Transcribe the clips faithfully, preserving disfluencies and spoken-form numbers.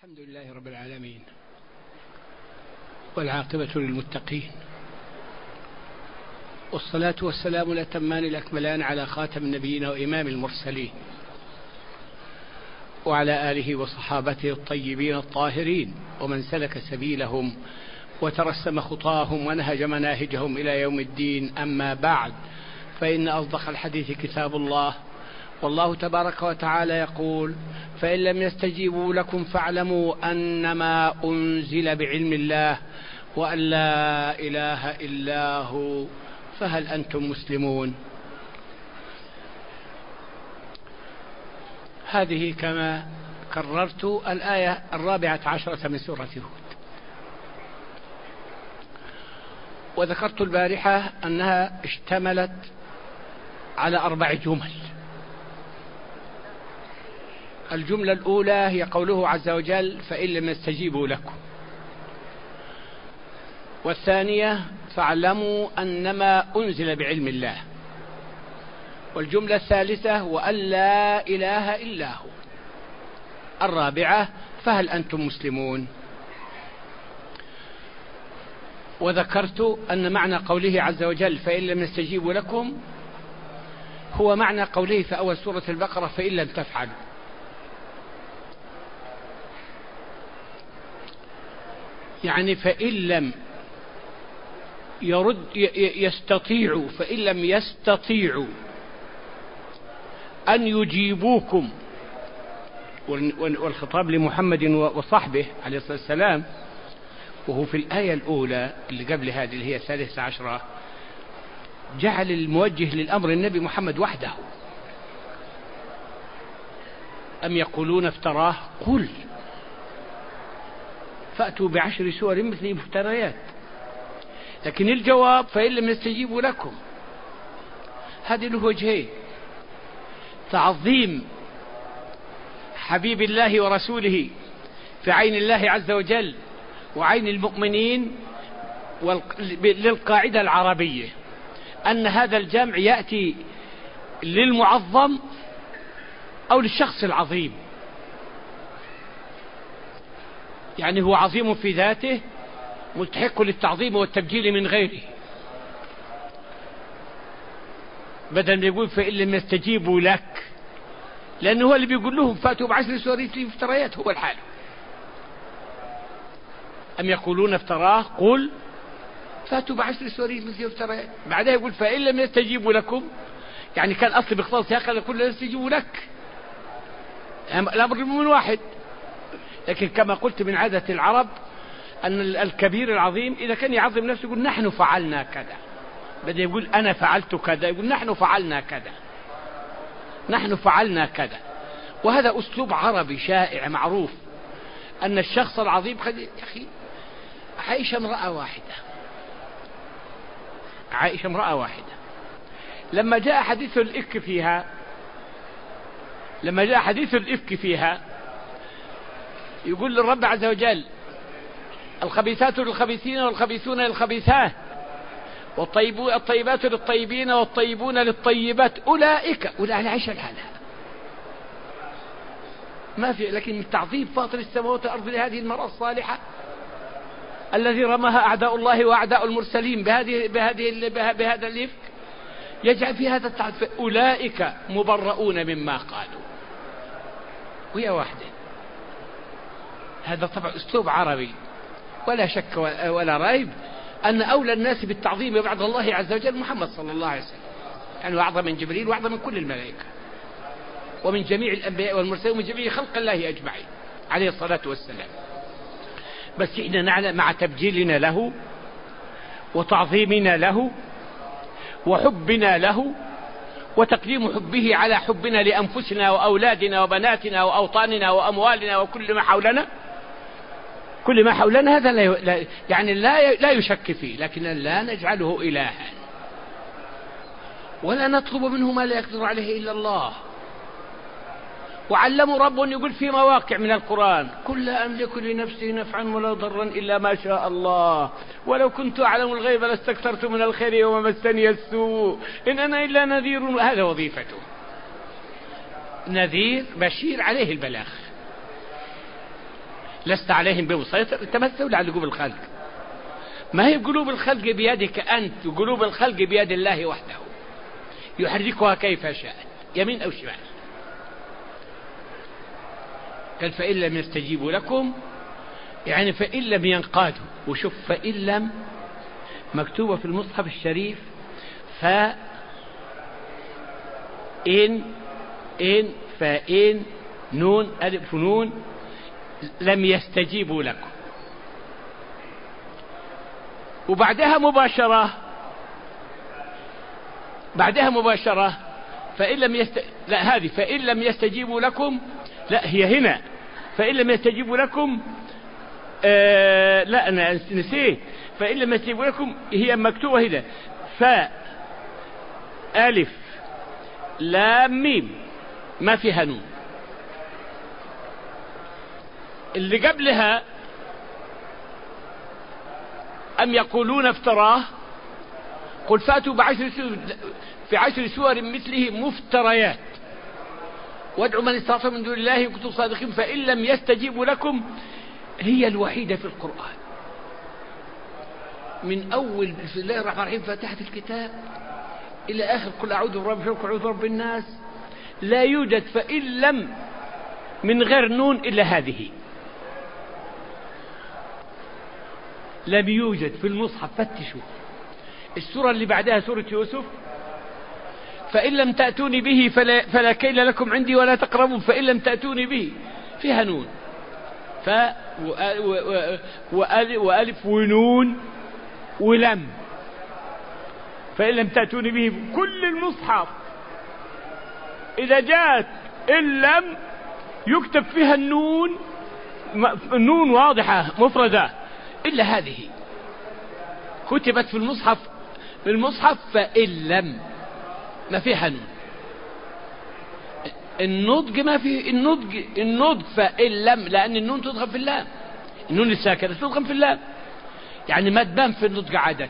الحمد لله رب العالمين، والعاقبة للمتقين، والصلاة والسلام الأتمان الأكملان على خاتم النبيين وإمام المرسلين، وعلى آله وصحابته الطيبين الطاهرين، ومن سلك سبيلهم وترسم خطاهم ونهج مناهجهم إلى يوم الدين. أما بعد، فإن أصدق الحديث كتاب الله، والله تبارك وتعالى يقول: فإن لم يستجيبوا لكم فاعلموا أنما أنزل بعلم الله وأن لا إله إلا هو فهل أنتم مسلمون. هذه كما كررت الآية الرابعة عشرة من سورة هود، وذكرت البارحة أنها اشتملت على أربع جمل. الجملة الأولى هي قوله عز وجل: فإن لم يستجيبوا لكم. والثانية: فاعلموا أنما أنزل بعلم الله. والجملة الثالثة: وأن لا إله إلا هو. الرابعة: فهل أنتم مسلمون. وذكرت أن معنى قوله عز وجل: فإن لم يستجيبوا لكم هو معنى قوله في أول سورة البقرة: فإن لم تفعلوا. يعني فإن لم يرد يستطيعوا فإن لم يستطيعوا أن يجيبوكم، والخطاب لمحمد وصحبه عليه الصلاة والسلام، وهو في الآية الأولى اللي قبل هذه اللي هي الثالثة عشرة، جعل الموجه للأمر النبي محمد وحده. أم يقولون افتراه؟ قل فأتوا بعشر سور مثل مفتريات. لكن الجواب: فإن لم يستجيبوا لكم. هذه له وجهين: تعظيم حبيب الله ورسوله في عين الله عز وجل وعين المؤمنين، للقاعدة العربية أن هذا الجمع يأتي للمعظم أو للشخص العظيم، يعني هو عظيم في ذاته مستحق للتعظيم والتبجيل من غيره، بدل ما يقول فإن لم يستجيبوا لك، لأنه هو اللي بيقول لهم فأتوا بعشر سور مثل مفتريات، هو الحال. أم يقولون افتراه؟ قل فأتوا بعشر سور مثل مفتريات. بعدها يقول فإن لم يستجيبوا لكم، يعني كان أصل باختصار سياق يقول لا يستجيبوا لك، الأمر من واحد. لكن كما قلت من عادة العرب أن الكبير العظيم إذا كان يعظم نفسه يقول نحن فعلنا كذا، بدأ يقول أنا فعلت كذا، يقول نحن فعلنا كذا، نحن فعلنا كذا. وهذا أسلوب عربي شائع معروف، أن الشخص العظيم خد... يا أخي عائشة امرأة واحدة، عائشة امرأة واحدة لما جاء حديث الإفك فيها لما جاء حديث الإفك فيها يقول للرب عز وجل: الخبيثات للخبيثين والخبيثون للخبيثات والطيبات للطيبين والطيبون للطيبات أولئك أولئك عائشة الحالة ما في. لكن من تعظيم فاطر السماوات والأرض لهذه المرأة الصالحة الذي رماها أعداء الله وأعداء المرسلين بهذه بهذه بهذا الإفك، يجعل في هذا التعظيم: أولئك مبرؤون مما قالوا. وهي واحدة. هذا طبعا أسلوب عربي، ولا شك ولا ريب أن أولى الناس بالتعظيم بعد الله عز وجل محمد صلى الله عليه وسلم، يعني أعظم من جبريل وأعظم من كل الملائكة ومن جميع الأنبياء والمرسلين ومن جميع خلق الله أجمعين عليه الصلاة والسلام. بس إحنا نعلم مع تبجيلنا له وتعظيمنا له وحبنا له وتقديم حبه على حبنا لأنفسنا وأولادنا وبناتنا وأوطاننا وأموالنا وكل ما حولنا، كل ما حولنا هذا لا يعني لا لا يشك فيه، لكن لا نجعله إلها ولا نطلب منه ما لا يقدر عليه إلا الله. وعلموا رب يقول في مواقع من القرآن: قل لا أملك لنفسي نفعا ولا ضرا إلا ما شاء الله ولو كنت أعلم الغيب لاستكثرت من الخير وما مسني السوء إن أنا إلا نذير. هذا وظيفته، نذير بشير عليه البلاغ. لست عليهم بمسيطر، أنت ما تستولي على قلوب الخلق. ما هي قلوب الخلق بيدك أنت، وقلوب الخلق بيد الله وحده يحركها كيف شاء يمين أو شمال. قال فإن لم يستجيبوا لكم، يعني فإن لم ينقادوا. وشوف فإن لم مكتوبة في المصحف الشريف فإن إن فإن نون ألف نون لم يستجيبوا لكم، وبعدها مباشرة بعدها مباشرة فإن لم يست... لا هذه فإن لم يستجيبوا لكم، لا هي هنا فإن لم يستجيبوا لكم آه... لا أنا نسيت. فإن لم يستجيبوا لكم هي مكتوبة هنا فاء ألف لام ميم ما فيها نون. اللي قبلها أم يقولون افتراه قل فاتوا بعشر سور في عشر سور مثله مفتريات وادعوا من استطعتم من دون الله إن كنتم صادقين. فإن لم يستجيبوا لكم هي الوحيدة في القرآن من أول بسم الله الرحمن الرحيم فاتحة الكتاب إلى آخر قل أعوذ برب الفلق وأعوذ برب الناس، لا يوجد فإن لم من غير نون إلا هذه. لم يوجد في المصحف. فتشوا السورة اللي بعدها سورة يوسف فإن لم تأتوني به فلا, فلا كيل لكم عندي ولا تقربون. فإن لم تأتوني به فيها نون ف وألف ونون ولم. فإن لم تأتوني به كل المصحف إذا جاءت إن لم يكتب فيها النون النون واضحة مفردة إلا هذه كتبت في المصحف في المصحف فإن لم ما فيها نون. النضج ما في النضج النضج فإن لم لأن النون تضغم في اللام، النون الساكنة تضغم في اللام، يعني ما تبان في النضج عادة.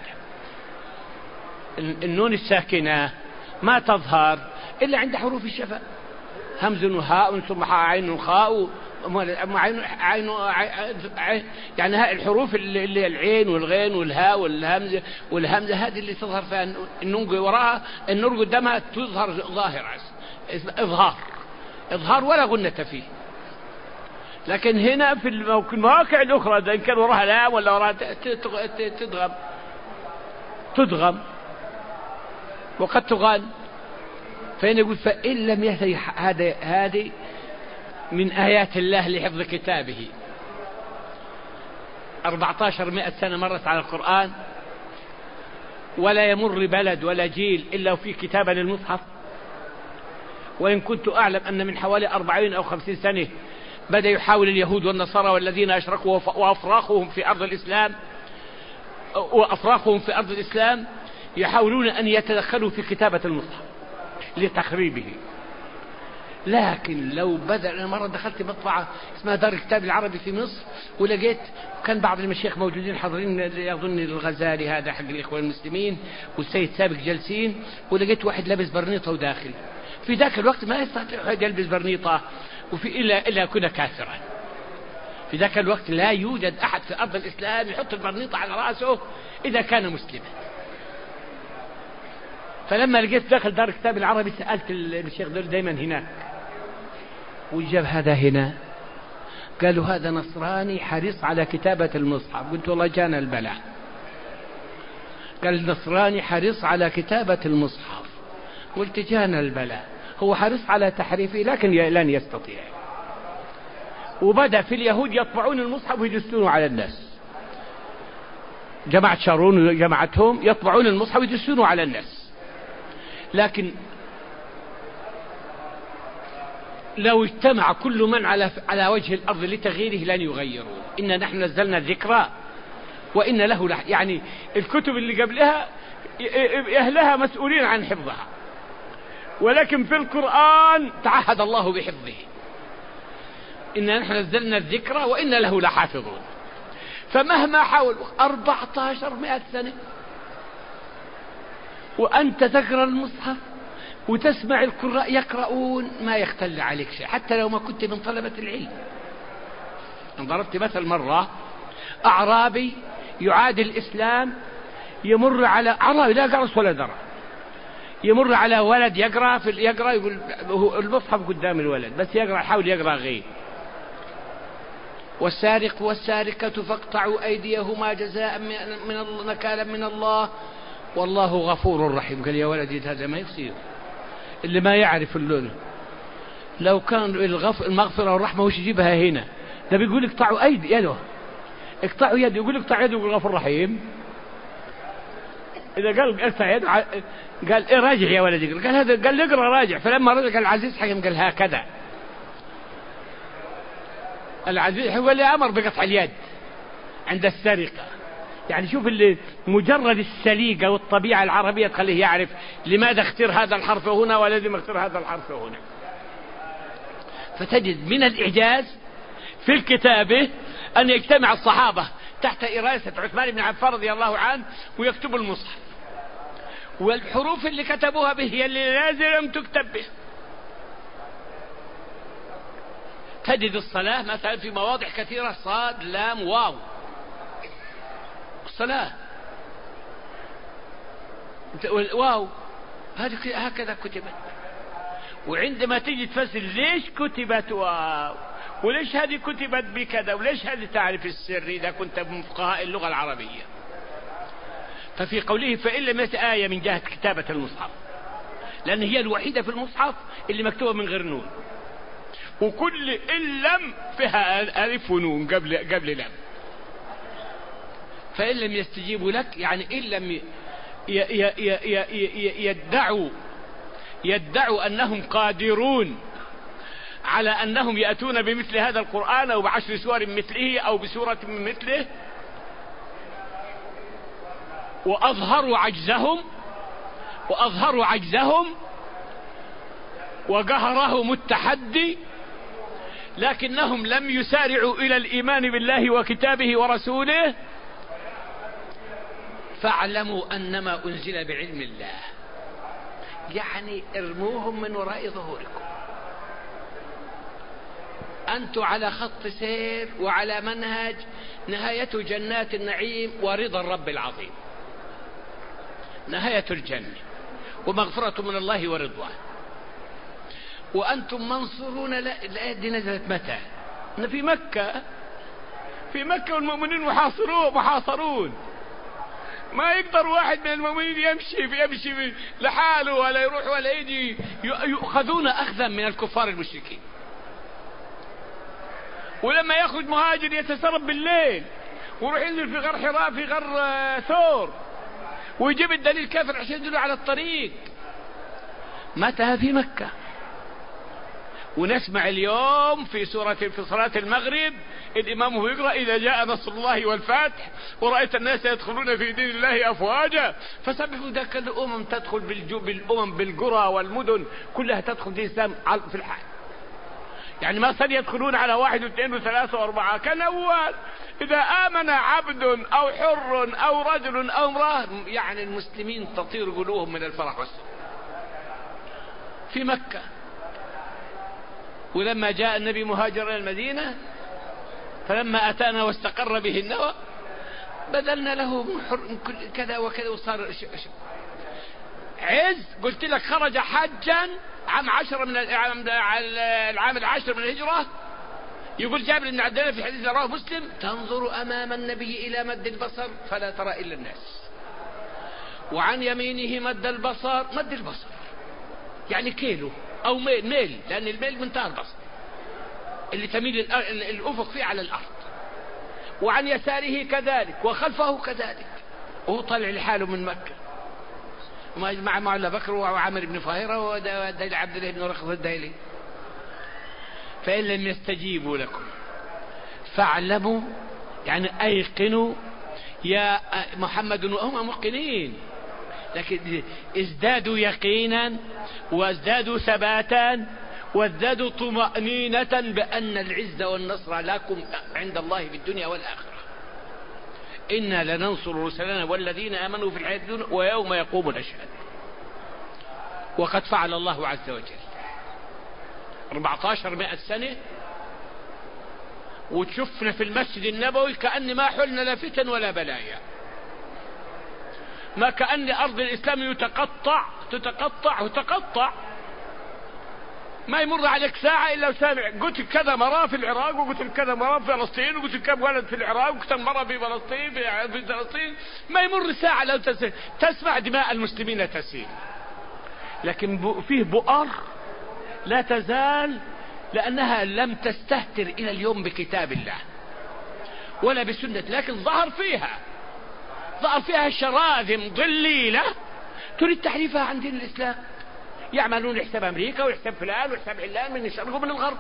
النون الساكنة ما تظهر إلا عند حروف الشفاء همز وهاء ثم حاء عين خاء عين عين، يعني هاء الحروف اللي العين والغين والهاء والهمزة والهمزة هذه اللي تظهر فيها النون وراها النور قدامها تظهر ظاهرة إظهار إظهار ولا غنة فيه. لكن هنا في المواقع الأخرى إذا كان وراها لام ولا وراها تدغم تدغم وقد تغان. فإن يقول فإن لم يهتدي هذا هذه من آيات الله لحفظ كتابه. أربعة عشر مئة سنة مرت على القرآن ولا يمر بلد ولا جيل إلا وفي كتابة للمصحف. وإن كنت أعلم أن من حوالي أربعين أو خمسين سنة بدأ يحاول اليهود والنصارى والذين أشركوا وأفراخهم في أرض الإسلام وأفراخهم في أرض الإسلام يحاولون أن يتدخلوا في كتابة المصحف لتخريبه. لكن لو بدأ، أنا مرة دخلت مطبعة اسمها دار الكتاب العربي في مصر ولقيت كان بعض المشايخ موجودين حاضرين، يظن الغزالي هذا حق الإخوان المسلمين والسيد سابق جالسين، ولقيت واحد لابس برنيطة وداخل. في ذاك الوقت ما يستطيع واحد يلبس برنيطة وفي إلا إلا يكون كافرا. في ذاك الوقت لا يوجد أحد في أرض الإسلام يحط البرنيطة على رأسه إذا كان مسلما. فلما لقيت داخل دار الكتاب العربي سألت الشيخ دول دايما هناك وجاب هذا هنا، قالوا هذا نصراني حريص على كتابة المصحف. قلت والله جانا البلاء. قال النصراني حريص على كتابة المصحف. قلت جانا البلاء. هو حريص على تحريفه لكن لن يستطيع. وبدأ في اليهود يطبعون المصحف ويدسونه على الناس. جماعة شارون جماعتهم يطبعون المصحف ويدسونه على الناس. لكن لو اجتمع كل من على على وجه الأرض لتغييره لن يغيرون. إن نحن نزلنا الذكرى وإن له لح... يعني الكتب اللي قبلها أهلها مسؤولين عن حفظها، ولكن في القرآن تعهد الله بحفظه. إن نحن نزلنا الذكرى وإن له لحافظون. فمهما حاول أربعة عشر مئة سنة وأنت تقرأ المصحف وتسمع القراء يقرؤون ما يختل عليك شيء، حتى لو ما كنت من طلبة العلم. ضربت مثل مرة، أعرابي يعادي الإسلام، يمر على أعرابي لا قرص ولا درى، يمر على ولد يقرأ في يقرأ يقول المصحف قدام الولد بس يقرأ، يحاول يقرأ غير. والسارق والسارقة فاقطعوا أيديهما جزاء من نكالا من الله والله غفور رحيم. قال يا ولدي هذا ما يصير، اللي ما يعرف اللون لو كان الغف المغفرة والرحمة وش يجيبها هنا؟ ده بيقول اقطعوا أيدي يده، اقطعوا يده، يقول اقطع يده يقول غفور رحيم. إذا قال اقطع يده قال إيه راجع يا ولدي، قال هذا قال اقرأ راجع. فلما رجع قال العزيز حكم قال هكذا، العزيز هو اللي أمر بقطع اليد عند السرقة. يعني شوف اللي مجرد السليقة والطبيعة العربية تخليه يعرف لماذا اختار هذا الحرف هنا ولازم اختار هذا الحرف هنا. فتجد من الإعجاز في الكتابة أن يجتمع الصحابة تحت إراسة عثمان بن عفان رضي الله عنه ويكتبوا المصحف، والحروف اللي كتبوها به هي اللي لازم تكتب به. تجد الصلاة مثلا في مواضع كثيرة صاد لام واو، الصلاة واو هذه هكذا كتبت. وعندما تيجي تفسر ليش كتبت واو وليش هذه كتبت بكذا وليش هذه تعرف السر إذا كنت من فقهاء اللغة العربية. ففي قوله فإن لم يأت آية من جهة كتابة المصحف، لأن هي الوحيدة في المصحف اللي مكتوبة من غير نون، وكل إن لم فيها ألف ونون قبل قبل لم. فإن لم يستجيبوا لك يعني إن لم يدعوا يدعوا أنهم قادرون على أنهم يأتون بمثل هذا القرآن أو بعشر سور مثله أو بسورة من مثله، وأظهروا عجزهم وأظهروا عجزهم وقهرهم التحدي، لكنهم لم يسارعوا إلى الإيمان بالله وكتابه ورسوله، فاعلموا أنما أنزل بعلم الله. يعني ارموهم من وراء ظهوركم، أنتم على خط سير وعلى منهج نهاية جنات النعيم ورضا الرب العظيم، نهاية الجنة ومغفرة من الله ورضوان، وأنتم منصورون. الآية دي نزلت متى؟ في مكة، في مكة والمؤمنين محاصرون محاصرون ما يقدر واحد من المؤمنين يمشي يمشي لحاله ولا يروح ولا يجي، يؤخذون أخذا من الكفار المشركين. ولما يخرج مهاجر يتسرب بالليل ويروح ينزل في غار حراء في غار ثور ويجيب الدليل كافر عشان يدل على الطريق. متى؟ في مكة. ونسمع اليوم في سورة في صلاة المغرب الإمام هو يقرأ إذا جاء نصر الله والفتح ورأيت الناس يدخلون في دين الله أفواجا فسبحوا ذاك الأمم تدخل بالأمم بالقرى والمدن كلها تدخل في الإسلام في الحال. يعني ما صار يدخلون على واحد واثنين وثلاثة وأربعة. كان أول إذا آمن عبد أو حر أو رجل أو امرأة يعني المسلمين تطير قلوبهم من الفرح والسرور في مكة. ولما جاء النبي مهاجر إلى المدينة فلما أتانا واستقر به النوى بذلنا له كذا وكذا وصار عز. قلت لك خرج حجا عام عشرة من العام العاشر من الهجرة. يقول جابر بن عبد الله في حديث رواه مسلم تنظر أمام النبي إلى مد البصر فلا ترى إلا الناس، وعن يمينه مد البصر مد البصر يعني كيلو أو ميل, ميل لأن الميل منتهى البصر اللي تميل الأفق فيه على الأرض، وعن يساره كذلك وخلفه كذلك، وهو طلع لحاله من مكة مع مع أبي بكر وعامر بن فهيرة ودليل عبد الله بن رخص الديلي. فإن لم يستجيبوا لكم فاعلموا يعني أيقنوا يا محمد، وهم موقنين لكن ازدادوا يقينا وازدادوا ثباتا وازدادوا طمأنينة بأن العز والنصر لكم عند الله في الدنيا والآخرة. إنا لننصر رسلنا والذين آمنوا في الحياة الدنيا ويوم يقوم الأشهاد. وقد فعل الله عز وجل أربعة عشر مئة سنة وتشوفنا في المسجد النبوي كأن ما حلنا لا فتن ولا بلايا، ما كأن أرض الإسلام يتقطع تتقطع وتقطع، ما يمر عليك ساعة إلا وسامع قتل كذا مرة في العراق، وقتل كذا مرة في فلسطين، وقتل كم ولد في العراق، وقتل مرة في فلسطين في فلسطين، ما يمر ساعة لو تسمع دماء المسلمين تسيل. لكن فيه بؤر لا تزال، لأنها لم تستهتر إلى اليوم بكتاب الله ولا بسنة، لكن ظهر فيها ظهر فيها شراذم ضليلة تريد تحريفها عن دين الإسلام، يعملون حساب أمريكا وحساب فلان وحساب علان من الشرق ومن الغرب.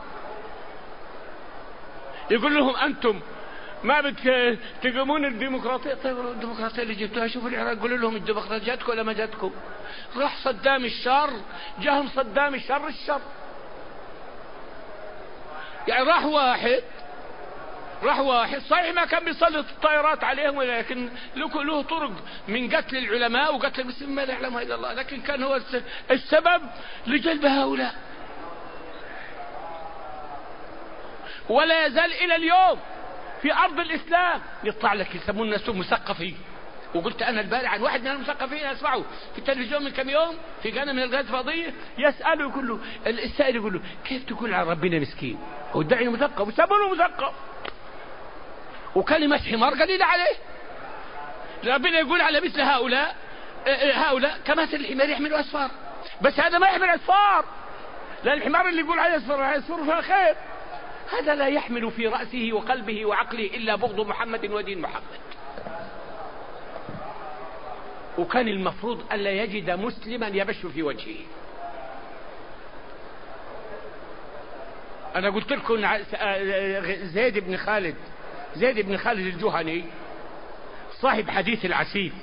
يقول لهم أنتم ما بتقومون الديمقراطية. طيب الديمقراطية اللي جبتوها شوفوا العراق، قولوا لهم الديمقراطية جاتكم ولا ما جاتكم؟ راح صدام الشر، جاهم صدام الشر الشر. يعني راح واحد راح واحد صحيح ما كان بيسلط الطائرات عليهم، ولكن له له طرق من قتل العلماء وقتل المسلمين ما لا يعلمها الا الله، لكن كان هو السبب لجلب هؤلاء. ولا يزال الى اليوم في ارض الاسلام يطلع لك يسمون نفسه مثقفين. وقلت انا البارح عن واحد من المثقفين اسمعه في التلفزيون من كم يوم في قناه من القنوات الفضائيه، يساله يقول له السائل يقول له كيف تقول على ربنا مسكين؟ هو ادعي مثقف وسمونه مثقف، وكلمة حمار قليلة عليه. ربنا يقول على مثل هؤلاء هؤلاء كمثل الحمار يحمل أسفار، بس هذا ما يحمل أسفار، لأن الحمار اللي يقول عليه أسفار أسفار فيها خير، هذا لا يحمل في رأسه وقلبه وعقله إلا بغض محمد ودين محمد. وكان المفروض ألا يجد مسلما يبش في وجهه. أنا قلت لكم زيد بن خالد زيد بن خالد الجهني صاحب حديث العسيف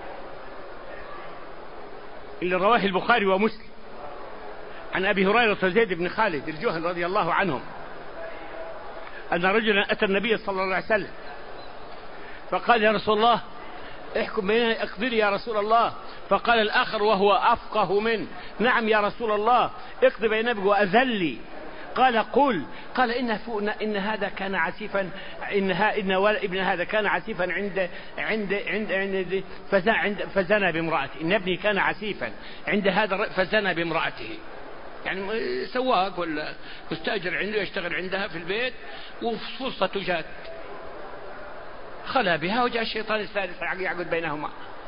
اللي رواه البخاري ومسلم عن أبي هريرة وزيد بن خالد الجهني رضي الله عنهم أن رجلا أتى النبي صلى الله عليه وسلم فقال يا رسول الله احكم بيننا، اقضي لي يا رسول الله. فقال الآخر وهو أفقه منه نعم يا رسول الله اقضي بيننا وأذلي. قال قل. قال إن إن هذا كان عسيفا إن إن ابن هذا كان عسيفا عند عند عند عند فزنى فزنى بامرأته. إن ابني كان عسيفا عند هذا فزنى بامرأته. يعني سواق ولا مستأجر عنده يشتغل عندها في البيت وفرصة جات خلا بها وجاء الشيطان الثالث يعقد بينهما.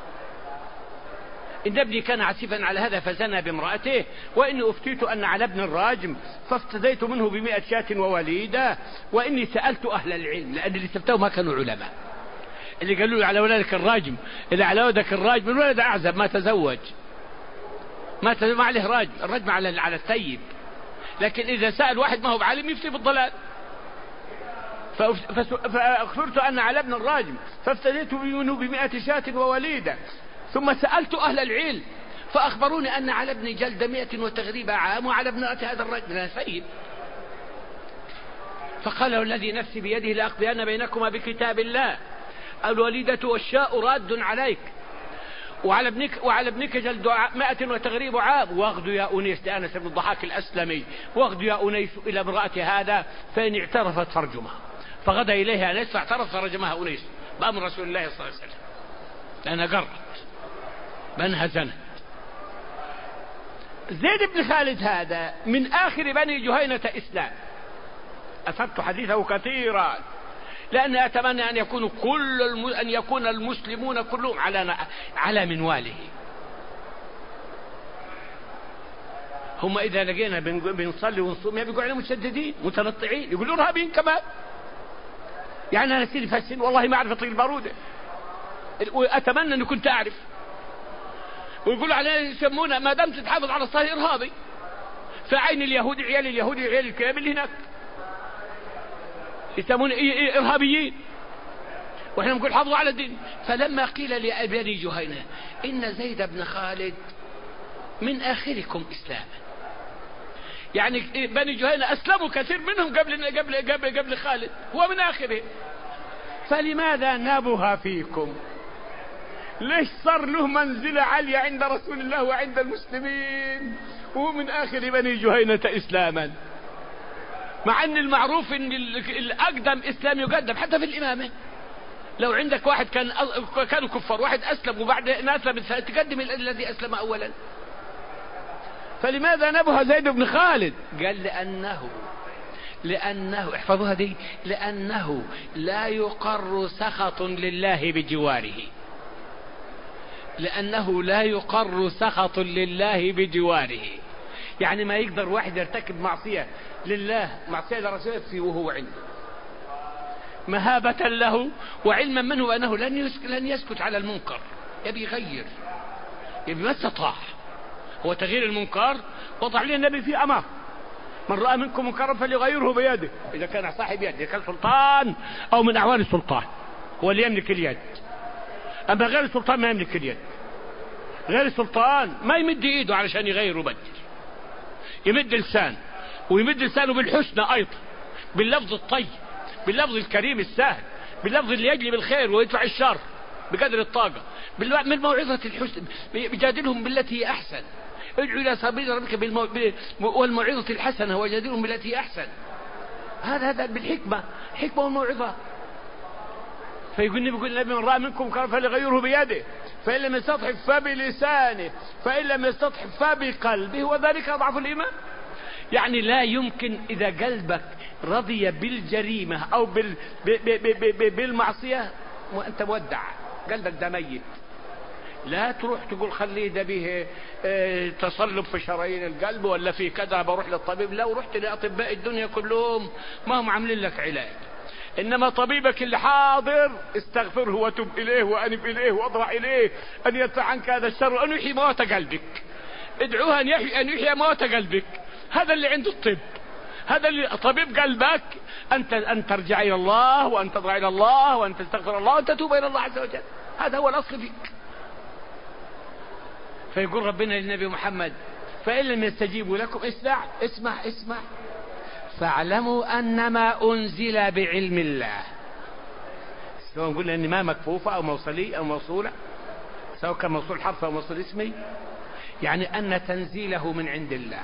إن ابني كان عسيفا على هذا فزنى بامرأته وإني أفتيت أن على ابن الراجم فافتديت منه بمئة شاة ووليدة وإني سألت أهل العلم، لأن اللي سبتوه ما كانوا علماء، اللي قالوا على ولدك الراجم اللي على ولدك الراجم الولد أعزب ما تزوج ما تزوج ما عليه راجم، الرجم على على الثيب، لكن إذا سأل واحد ما هو بعلم يفتي بالضلال. فأخبرت أن على ابن الراجم فافتديت منه بمئة شاة ووليدة ثم سألت أهل العلم فأخبروني أن على ابن جلد مئة وتغريب عام وعلى ابن هذا الرجل من سيد. فقال الذي نفسي بيده لأقضين بينكما بكتاب الله الوليدة والشاء راد عليك وعلى ابنك وعلى ابنك جلد مئة وتغريب عام واغدو يا أنيس لأنس بن الضحاك الأسلمي واغدو يا أنيس إلى امرأة هذا فإن اعترفت فرجمها. فغدا إليها أنيس فاعترف فرجمها أنيس بأمر رسول الله صلى الله عليه وسلم لأنها قرت بأنها زنت. زيد بن خالد هذا من آخر بني جهينة إسلام، أثرت حديثه كثيرا لأن أتمنى أن يكون كل الم... أن يكون المسلمون كلهم على على منواله. هم إذا لقينا بنصلي ونصوم يبقوا على مشددين متنطعين يقولوا إرهابيين كمان. يعني أنا سيدي فالسن والله ما أعرف أطيق البارودة وأتمنى أن كنت أعرف. ويقولوا عليه يسمونه ما دام تتحافظ على الصلاة إرهابي، فعين اليهود عيال اليهود عيال الكلاب اللي هناك يسمون إرهابيين وإحنا نقول حافظوا على الدين. فلما قيل لبني جهينة إن زيد بن خالد من آخركم إسلاما، يعني بني جهينة أسلموا كثير منهم قبل قبل قبل قبل خالد هو من آخره، فلماذا نابها فيكم؟ ليش صار له منزلة عالية عند رسول الله وعند المسلمين وهو من آخر بني جهينة إسلاما؟ مع ان المعروف ان الاقدم اسلام يقدم حتى في الامامه. لو عندك واحد كان كانوا كفار، واحد اسلم وبعد ان اسلم تقدم الذي اسلم اولا. فلماذا نبه زيد بن خالد؟ قال لانه لانه احفظوها دي، لانه لا يقر سخط لله بجواره. لانه لا يقر سخط لله بجواره، يعني ما يقدر واحد يرتكب معصية لله، معصية لرسوله في وهو عنده، مهابة له وعلما منه أنه لن لن يسكت على المنكر، يبي يغير، يبي ما استطاع. هو تغيير المنكر وضع لي النبي في أمر: من رأى منكم منكرا فليغيره بيده، إذا كان صاحب يد، إذا كان سلطان أو من أعوان السلطان هو اللي يملك اليد. أما غير السلطان ما يملك اليد. غير السلطان ما يمد إيده علشان يغير ويبدل، يمد لسان، ويمد لسانه بالحسنى أيضا، باللفظ الطيب، باللفظ الكريم السهل، باللفظ اللي يجلب الخير ويدفع الشر بقدر الطاقة، من موعظة الحسن، بجادلهم بالتي هي أحسن. ادعو إلى سبيل ربك بالمو... والموعظة الحسنة وجادلهم بالتي هي أحسن. هذا هذا بالحكمة، حكمة والموعظة. فيقول النبي يقول النبي: من رأى منكم منكرا فليغيره بيده، فإن لم يستطع فبلسانه، فإن لم يستطع فبقلبه، وذلك أضعف الإيمان. يعني لا يمكن إذا قلبك رضي بالجريمة أو بال... ب... ب... ب... ب... بالمعصية وأنت مودع، قلبك ده ميت. لا تروح تقول خليه ده به اه تصلب في شرايين القلب ولا في كذا بروح للطبيب. لو رحت لأطباء الدنيا كلهم ما هم عاملين لك علاج، إنما طبيبك اللي حاضر استغفره وتب إليه وأنب إليه واضرع إليه أن يدفع عنك هذا الشر وأن يحيي موت قلبك. ادعوها أن يحيي أن يحيي موت قلبك. هذا اللي عنده الطب، هذا اللي طبيب قلبك، أنت أن ترجع إلى الله وأن تضرع إلى الله وأن تستغفر الله وأن تتوب إلى الله عز وجل. هذا هو الأصل فيك. فيقول ربنا للنبي محمد: فإن لم يستجيبوا لكم اسمع اسمع اسمع فاعلموا أنما أنزل بعلم الله. سواء قلنا أن ما مكفوفة أو موصلي أو موصولة، سواء كان موصول حرف أو موصول اسمي، يعني أن تنزيله من عند الله،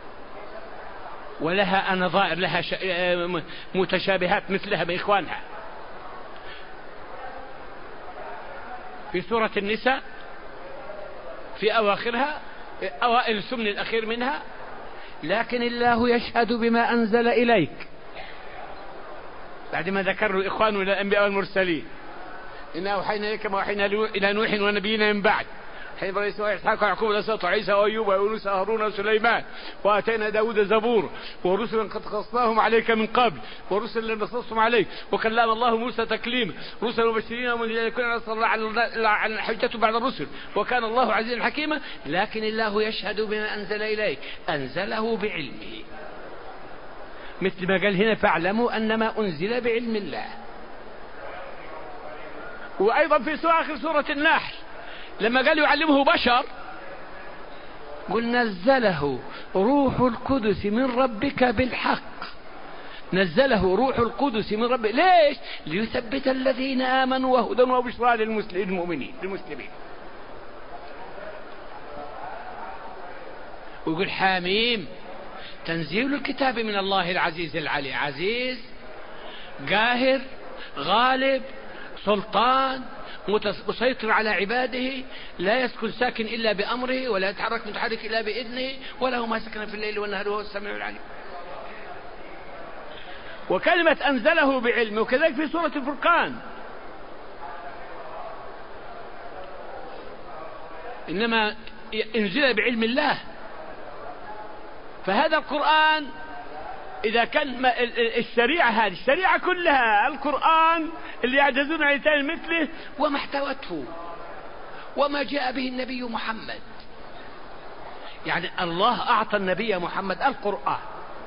ولها نظائر، لها متشابهات مثلها بإخوانها. في سورة النساء في أواخرها أوائل الثمن الأخير منها: لكن الله يشهد بما أنزل إليك، بعد ما ذكروا إخوانه إلى الأنبياء والمرسلين: إنا أوحينا إليك ما أوحينا إلى نوح ونبينا من بعد، حين إبراهيم وإسحاق ويعقوب والأسباط وعيسى وأيوب ويونس وهارون وسليمان، وآتينا داود زبور، ورسلا قد قصصناهم عليك من قبل، ورسلا لم نقصصهم عليك، وكلم الله موسى تكليما، رسلا مبشرين ومنذرين ليكون نصر الله على حجته بعد الرسل، وكان الله عزيزا حكيما. لكن الله يشهد بما أنزل إليك، أنزله بعلمه، مثل ما قال هنا: فاعلموا أنما أنزل بعلم الله. وأيضا في آخر سورة النحل لما قال يعلمه بشر، قل: نزله روح القدس من ربك بالحق. نزله روح القدس من ربك، ليش؟ ليثبت الذين آمنوا وهدى وبشرى للمؤمنين للمسلمين. ويقول: حاميم تنزيل الكتاب من الله العزيز العلي. عزيز، قاهر، غالب، سلطان، مسيطر على عباده، لا يسكن ساكن إلا بأمره، ولا يتحرك متحرك إلا بإذنه، وله ما سكن في الليل والنهار وهو السميع العليم. وكلمة أنزله بعلمه، وكذلك في سورة الفرقان: إنما انزل بعلم الله. فهذا القرآن إذا كان الشريعة، هذه الشريعة كلها القرآن اللي يعجزون عن يتعلم مثله وما احتوته وما جاء به النبي محمد. يعني الله أعطى النبي محمد القرآن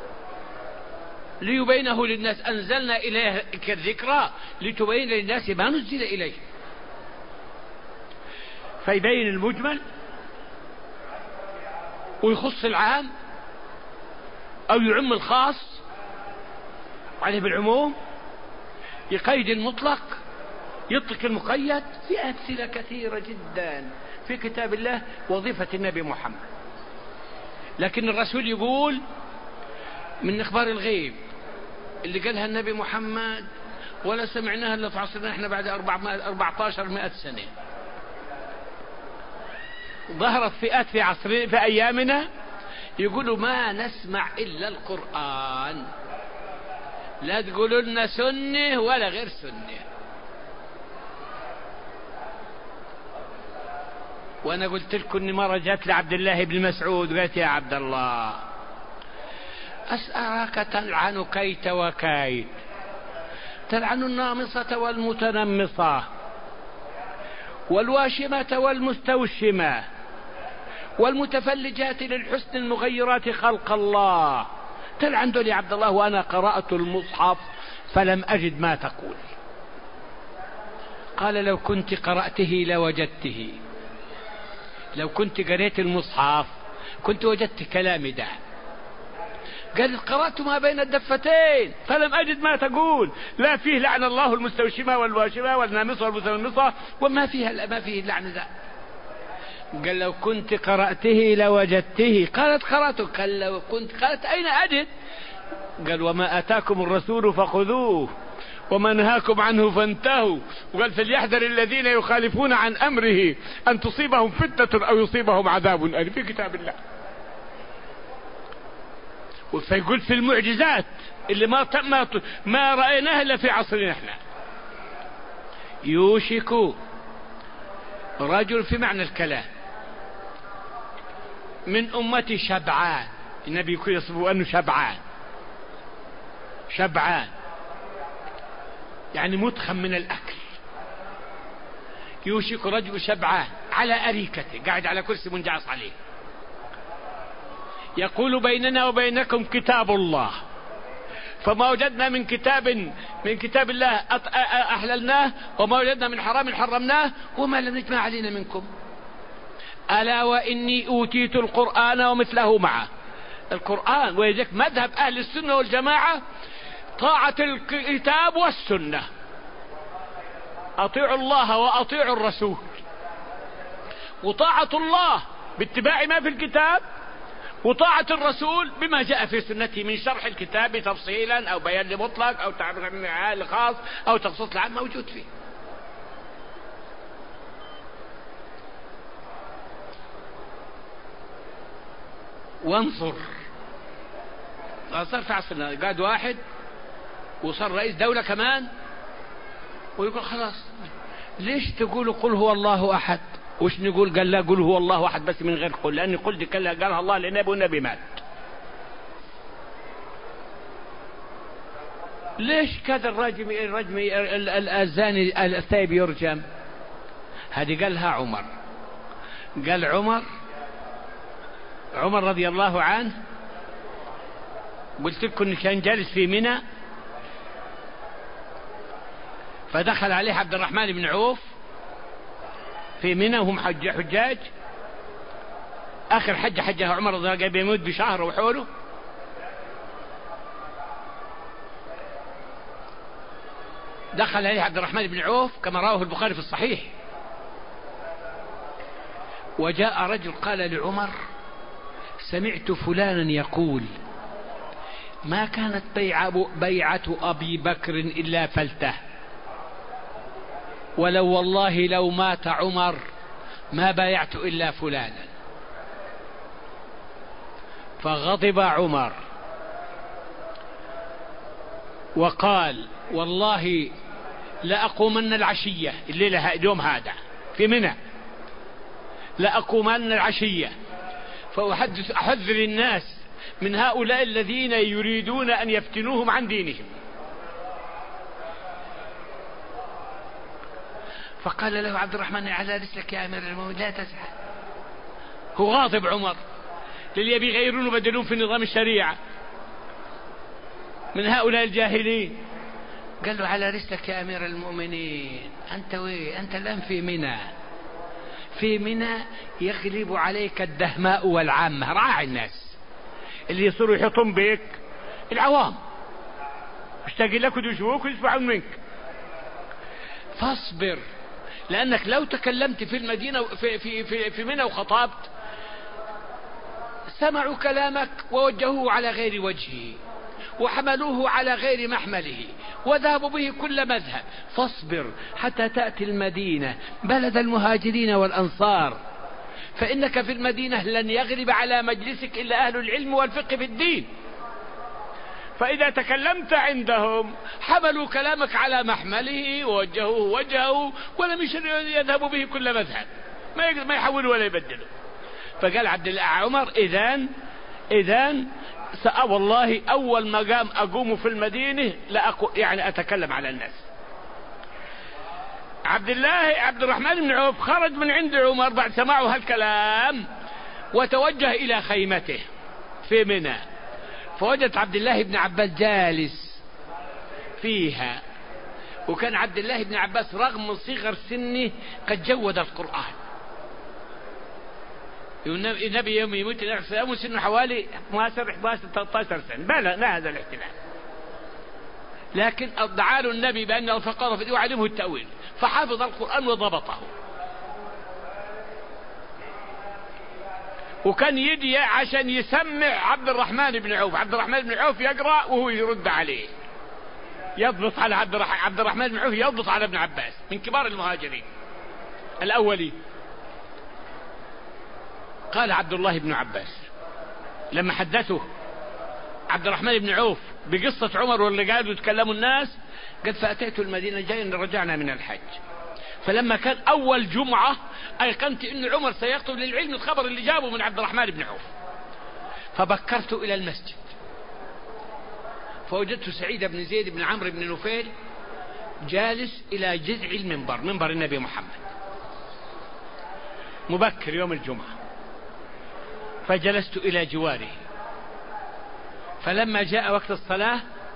ليبينه للناس، أنزلنا إليك الذكرى لتبين للناس ما نزل إليه، فيبين المجمل ويخص العام أو يعم الخاص عليه بالعموم، يقيد المطلق، يطلق المقيد. في أمثلة كثيرة جدا في كتاب الله وظيفة النبي محمد. لكن الرسول يقول من إخبار الغيب اللي قالها النبي محمد ولا سمعناها إلا في عصرنا احنا بعد أربعة عشر مئة سنة. ظهرت فئات في عصرنا في أيامنا يقولوا ما نسمع إلا القرآن، لا تقولوا لنا سنة ولا غير سنة. وأنا قلت لكم إني مرة جات لعبد الله بن مسعود قالت يا عبد الله أسألك تلعن كيت وكيت، تلعن النامصة والمتنمصة والواشمة والمستوشمة والمتفلجات للحسن المغيرات خلق الله، تلعن دول يا عبد الله وأنا قرأت المصحف فلم أجد ما تقول. قال لو كنت قرأته لوجدته، لو كنت قرأت المصحف كنت وجدت كلامي ده. قال قرأت ما بين الدفتين فلم أجد ما تقول، لا فيه لعن الله المستوشمة والواشمة والنامصة والمتنمصة وما فيها ما فيه اللعن ده. قال لو كنت قرأته لوجدته. قالت قرأته. قال لو كنت قالت أين أجد؟ قال وما أتاكم الرسول فخذوه وما نهاكم عنه فانتهوا. وقال فليحذر الذين يخالفون عن أمره أن تصيبهم فتنة أو يصيبهم عذاب أليم في كتاب الله. فيقول في المعجزات اللي ما ما, ما رأيناها إلا في عصرنا احنا. يوشك رجل في معنى الكلام من أمتي شبعان، النبي يقول يصفه أنه شبعان، شبعان يعني متخم من الأكل. يوشك رجل شبعان على أريكته قاعد على كرسي منجعص عليه، يقول بيننا وبينكم كتاب الله فما وجدنا من كتاب من كتاب الله أحللناه وما وجدنا من حرام حرمناه وما لم نجمع علينا منكم. ألا وإني أوتيت القرآن ومثله معه. القرآن ويجيك مذهب أهل السنة والجماعة طاعة الكتاب والسنة، أطيعوا الله وأطيعوا الرسول، وطاعة الله باتباع ما في الكتاب وطاعة الرسول بما جاء في سنته من شرح الكتاب تفصيلا أو بيان لمطلق أو تعريف لخاص أو تخصيص لعام موجود فيه. وانصر صار في عصرنا قاعد واحد وصار رئيس دولة كمان ويقول خلاص ليش تقولوا قل هو الله أحد؟ وش نقول؟ قال لا قل هو الله أحد بس من غير قل، لأن قل دي قالها الله للنبي والنبي مات. ليش كذا الرجم الرجم الزاني الثيب يرجم؟ هذه قالها عمر. قال عمر عمر رضي الله عنه قلت لكم كان جالس في منى فدخل عليه عبد الرحمن بن عوف في منى وهم حجاج. آخر حجة حجها عمر رضي الله عنه بيموت بشهر وحوله. دخل عليه عبد الرحمن بن عوف كما رواه البخاري في الصحيح، وجاء رجل قال لعمر سمعت فلانا يقول ما كانت بيعة أبي بكر إلا فلته، ولو والله لو مات عمر ما بايعت إلا فلانا. فغضب عمر وقال والله لأقومن العشية الليلة يوم هذا في منى، لأقومن العشية فأحدث أحذر الناس من هؤلاء الذين يريدون أن يفتنوهم عن دينهم. فقال له عبد الرحمن على رسلك يا أمير المؤمنين لا تسعى. هو غاضب عمر للي يبي يغيرون وبدلون في نظام الشريعة من هؤلاء الجاهلين. قال له على رسلك يا أمير المؤمنين أنت وين؟ أنت الآن في منى، في منى يغلب عليك الدهماء والعامة، راعي الناس اللي يصيروا يحطون بك العوام مشتاقين لك ويشوفوك ويسمعون منك. فاصبر، لأنك لو تكلمت في المدينة في في في, في منى وخطبت سمعوا كلامك ووجهوه على غير وجهه وحملوه على غير محمله وذهبوا به كل مذهب، فاصبر حتى تأتي المدينة بلد المهاجرين والأنصار، فإنك في المدينة لن يغلب على مجلسك إلا أهل العلم والفقه في الدين، فإذا تكلمت عندهم حملوا كلامك على محمله ووجهوه وجهه ولم يذهبوا به كل مذهب، ما يحولوا ولا يبدلوا. فقال عبد الله عمر إذن إذن والله أول ما قام أقوم في المدينة لا أقو يعني أتكلم على الناس. عبد الله عبد الرحمن بن عوف خرج من عند عمر بعد سماعه هالكلام وتوجه إلى خيمته في منى، فوجد عبد الله بن عباس جالس فيها، وكان عبد الله بن عباس رغم صغر سنه قد جود القرآن. النبي يوم يموت يوم سنه حوالي اثناشر احدى عشر ثلاثة عشر سنة، بلى لا هذا الاحتمال، لكن ادعى له النبي بأن الفقار في وعلمه التأويل فحافظ القرآن وضبطه، وكان يدي عشان يسمع عبد الرحمن بن عوف. عبد الرحمن بن عوف يقرأ وهو يرد عليه، يضبط على عبد الرحمن بن عوف، يضبط على ابن عباس من كبار المهاجرين الأولين. قال عبد الله بن عباس لما حدثه عبد الرحمن بن عوف بقصة عمر واللي قالوا يتكلموا الناس، قد فأتيت المدينة جاي رجعنا من الحج، فلما كان أول جمعة أيقنت أن عمر سيخطب للعلم الخبر اللي جابه من عبد الرحمن بن عوف، فبكرت إلى المسجد فوجدت سعيد بن زيد بن عمرو بن نفيل جالس إلى جذع المنبر، منبر النبي محمد، مبكر يوم الجمعة، فجلست إلى جواره. فلما جاء وقت الصلاة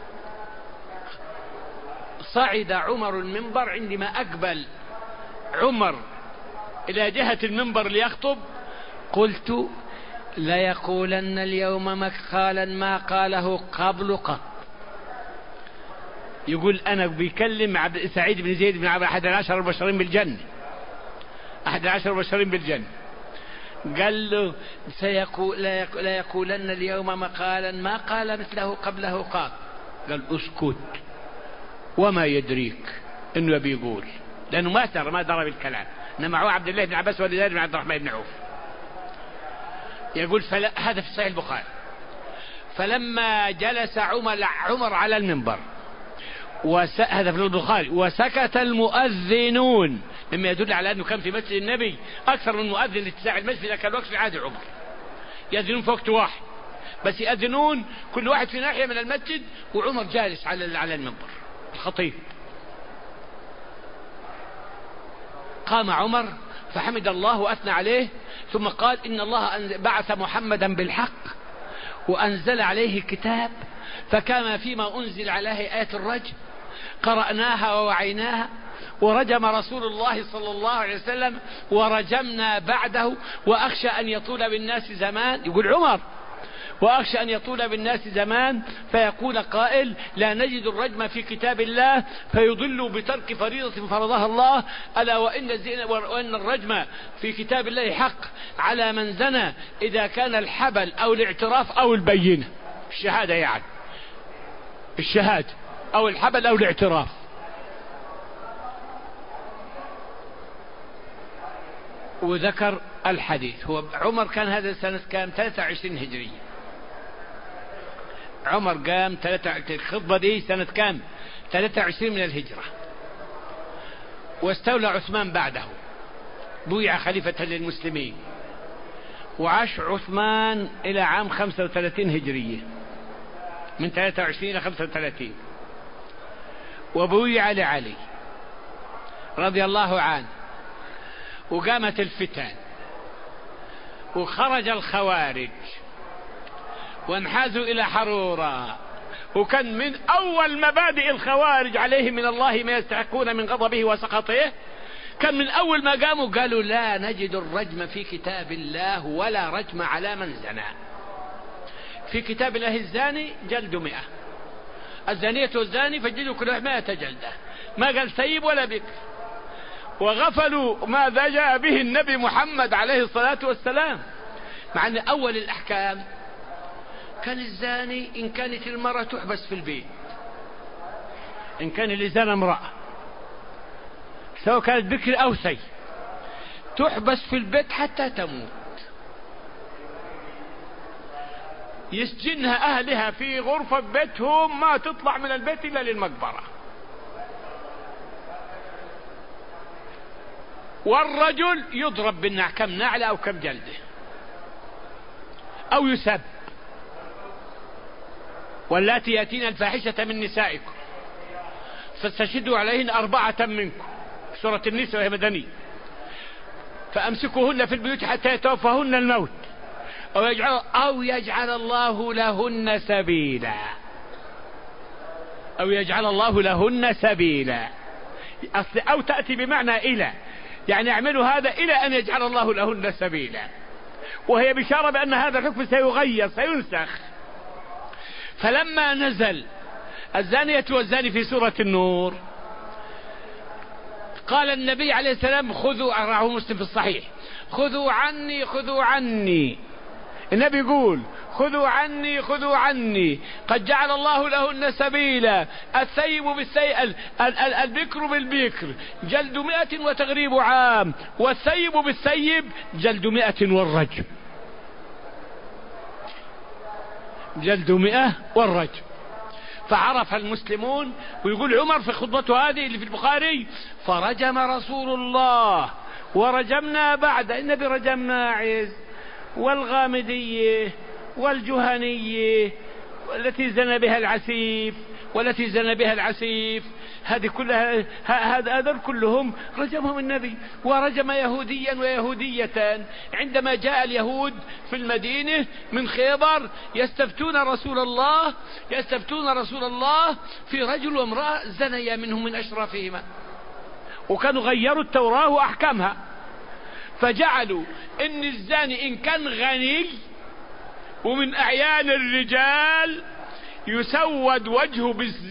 صعد عمر المنبر، عندما أقبل عمر إلى جهة المنبر ليخطب قلت ليقولن اليوم مقالا ما قاله قبل قط. يقول أنا بيكلم عبد سعيد بن زيد بن عمرو أحد العشر المبشرين بالجنة، أحد العشر المبشرين بالجنة، قال له سيقول لا يقولن اليوم مقالا ما قال مثله قبله قط. قال اسكت وما يدريك انه بيقول، لانه ما ترى ما درى بالكلام، انما هو عبد الله بن عباس ولذلك بن عبد الرحمن بن عوف. يقول فلا هذا في صحيح البخاري. فلما جلس عمر عمر على المنبر وس... هذا في البخاري، وسكت المؤذنون، مما يدل على انه كان في مسجد النبي اكثر من مؤذن لاتساع المسجد، لكن الوقت في عهد عمر يأذنون في وقت واحد بس يأذنون كل واحد في ناحية من المسجد، وعمر جالس على على المنبر الخطيب. قام عمر فحمد الله وأثنى عليه، ثم قال إن الله بعث محمدا بالحق وأنزل عليه كتاب، فكما فيما أنزل عليه آية الرجم قرأناها ووعيناها، ورجم رسول الله صلى الله عليه وسلم ورجمنا بعده، وأخشى أن يطول بالناس زمان. يقول عمر وأخشى أن يطول بالناس زمان فيقول قائل لا نجد الرجم في كتاب الله فيضل بترك فريضة فرضها الله، ألا وإن, وإن الرجم في كتاب الله حق على من زنى إذا كان الحبل أو الاعتراف أو البينة، الشهادة يعني الشهادة أو الحبل أو الاعتراف. وذكر الحديث. هو عمر كان هذا سنة كام؟ ثلاثة وعشرين هجرية. عمر قام الخطبة دي سنة كام؟ ثلاثة وعشرين من الهجرة. واستولى عثمان بعده، بويع خليفة للمسلمين، وعاش عثمان إلى عام خمسة وثلاثين هجرية، من ثلاثة وعشرين إلى خمسة وثلاثين. وبويع لعلي رضي الله عنه، وقامت الفتن وخرج الخوارج وانحازوا إلى حرورة، وكان من أول مبادئ الخوارج عليه من الله ما يستحقون من غضبه وسخطه. كان من أول ما قاموا قالوا لا نجد الرجم في كتاب الله ولا رجم على من زنى. في كتاب الله الزاني جلد مئة، الزانية والزاني فجلدوا كل واحد مئة جلدة، ما قال سيب ولا بك. وغفلوا ماذا جاء به النبي محمد عليه الصلاة والسلام، مع أن أول الأحكام كان الزاني إن كانت المرأة تحبس في البيت، إن كان اللي زنى امرأة سواء كانت بكر أو سي تحبس في البيت حتى تموت، يسجنها أهلها في غرفة بيتهم، ما تطلع من البيت إلا للمقبرة. والرجل يضرب بالنعل، كم نعلة أو كم جلدة، أو يسب. واللاتي يأتين الفاحشة من نسائكم فاستشهدوا عليهن أربعة منكم، سورة النساء وهي مدنية، فأمسكوهن في البيوت حتى يتوفاهن الموت أو يجعل, أو يجعل الله لهن سبيلا، أو يجعل الله لهن سبيلا. أصل أو تأتي بمعنى إلى، يعني اعملوا هذا إلى أن يجعل الله لهن سبيلا، وهي بشارة بأن هذا الحكم سيغير سينسخ. فلما نزل الزانية والزاني في سورة النور قال النبي عليه السلام خذوا، رواه مسلم في الصحيح، خذوا عني خذوا عني، النبي يقول خذوا عني خذوا عني قد جعل الله لهن سبيلا، الثيب بالثيب، البكر بالبكر جلد مئة وتغريب عام، والثيب بالثيب جلد مئة والرجم، جلد مئة والرجم. فعرف المسلمون، ويقول عمر في خطبته هذه اللي في البخاري فرجم رسول الله ورجمنا بعد، النبي رجم ماعز والغامدية والجهنية والتي زنى بها العسيف والتي زنى بها العسيف، هذه كلها هذول كلهم رجمهم النبي. ورجم يهوديا ويهودية عندما جاء اليهود في المدينة من خيبر يستفتون رسول الله يستفتون رسول الله في رجل وامرأة زنيا منهم من أشرافهما، وكانوا غيروا التوراة وأحكامها، فجعلوا إن الزاني إن كان غني ومن أعيان الرجال يسود وجهه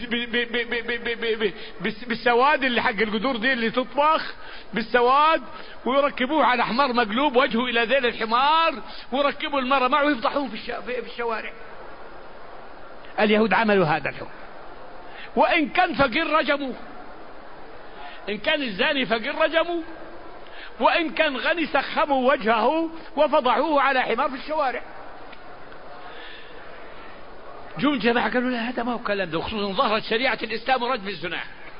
بالسواد اللي حق القدور دي اللي تطبخ بالسواد، ويركبوه على حمار مقلوب وجهه إلى ذيل الحمار، ويركبوا المرة معه ويفضحوه في الشوارع. اليهود عملوا هذا الحكم. وإن كان فقير رجموه، إن كان الزاني فقير رجموه، وإن كان غني سخموا وجهه وفضحوه على حمار في الشوارع. جون جماعة قالوا لا هذا ما هو كلام ده، وخصوصا ظهرت شريعة الإسلام ورجم الزنا.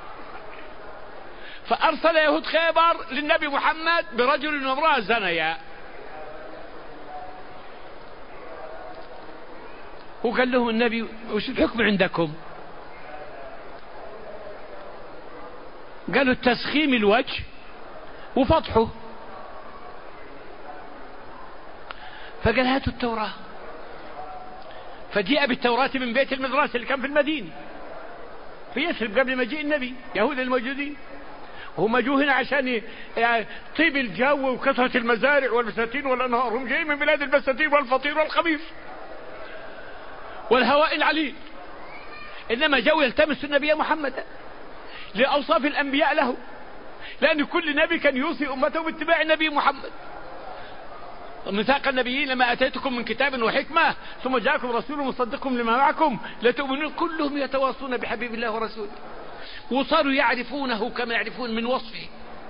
فأرسل يهود خيبر للنبي محمد برجل وامرأة زنيا، وقال لهم النبي وش الحكم عندكم؟ قالوا تسخيم الوجه وفضحه. فقال هاتوا التوراة، فجاء بالتوراة من بيت المدرسة اللي كان في المدينة في يثرب قبل مجيء النبي، يهود الموجودين هم جوا هنا عشان يعني طيب الجو وكثرة المزارع والبساتين والأنهار، هم جايين من بلاد البساتين والفطير والخبيث والهواء العليل، إنما جو يلتمس النبي محمد لأوصاف الأنبياء له، لأن كل نبي كان يوصي أمته باتباع النبي محمد. ميثاق النبيين لما أتيتكم من كتاب وحكمة ثم جاءكم رسول مصدقكم لما معكم لتؤمنون، كلهم يتواصون بحبيب الله ورسوله، وصاروا يعرفونه كما يعرفون من وصفه.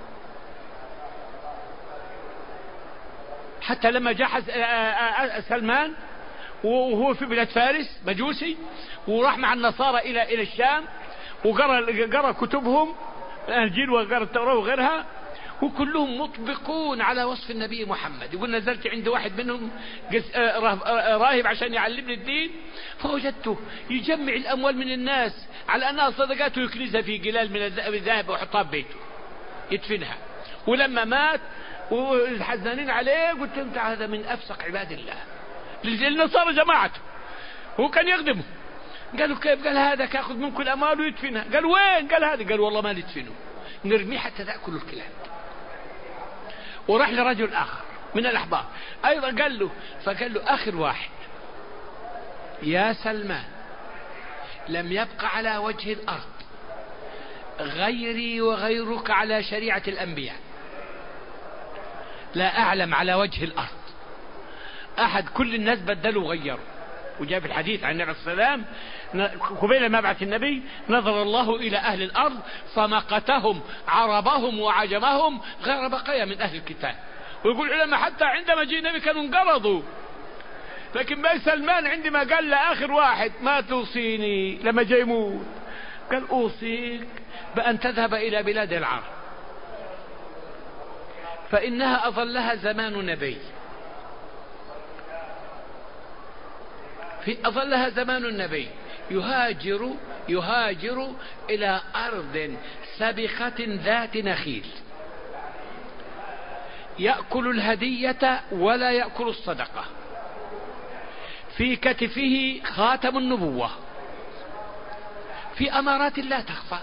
حتى لما جاء سلمان وهو في بلاد فارس مجوسي وراح مع النصارى إلى إلى الشام وقرأ قرأ كتبهم الإنجيل وقرأ التوراة وغيرها، وكلهم مطبقون على وصف النبي محمد. يقول نزلت عند واحد منهم راهب عشان يعلمني الدين، فوجدته يجمع الأموال من الناس على أنها صدقات ويكنزها في قلال من الذهب ويحطها ببيته يدفنها. ولما مات والحزنانين عليه قلت انت هذا من أفسق عباد الله، النصارى جماعته هو كان يخدمه. قالوا كيف؟ قال هذا كاخذ منكم الأموال ويدفنها. قال وين؟ قال هذا. قال والله ما ندفنه، نرميه حتى تأكل الكلاب. وراح لرجل آخر من الأحبار أيضا قال له، فقال له آخر واحد يا سلمان لم يبق على وجه الأرض غيري وغيرك على شريعة الأنبياء، لا أعلم على وجه الأرض أحد، كل الناس بدلوا وغيروا، وجاء في الحديث عن النبي صلى الله عليه وسلم قبيل ما بعث النبي: نظر الله إلى أهل الأرض فمقتهم عربهم وعجمهم غير بقية من أهل الكتاب. ويقول العلماء حتى عندما جاء النبي كانوا انقرضوا، لكن بن سلمان عندما قال لآخر واحد: ما توصيني لما جاي يموت؟ قال: أوصيك بأن تذهب إلى بلاد العرب فإنها أظلها زمان نبي، في أظلها زمان النبي، يهاجر يهاجر إلى أرض سبخة ذات نخيل، يأكل الهدية ولا يأكل الصدقة، في كتفه خاتم النبوة، في أمارات لا تخفى.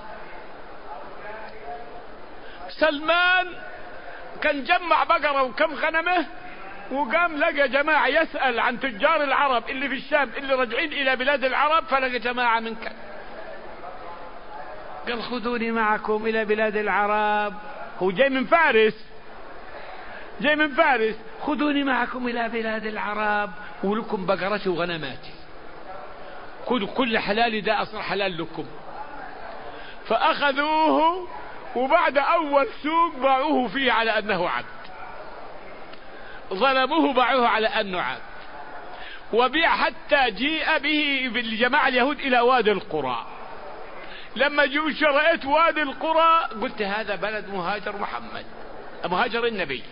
سلمان كان جمع بقرة وكم غنمه، وقام لقى جماعة يسأل عن تجار العرب اللي في الشام اللي رجعين إلى بلاد العرب، فلقى جماعة من كان قال: خذوني معكم إلى بلاد العرب. هو جاي من فارس، جاي من فارس، خذوني معكم إلى بلاد العرب ولكم بقرتي وغنماتي، خذوا كل حلال ده أصل حلال لكم. فأخذوه، وبعد أول سوق باعوه فيه على أنه عبد، ظلموه باعوه على أنه عبد، وبيع حتى جيء به بالجماعة اليهود إلى وادي القرى. لما جوا شرأت وادي القرى قلت: هذا بلد مهاجر محمد، مهاجر النبي.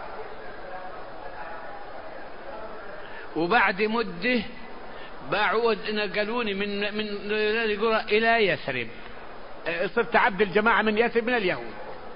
وبعد مدة باعوا، نقلوني من من القرى إلى يثرب، صرت عبد الجماعة من يثرب من اليهود.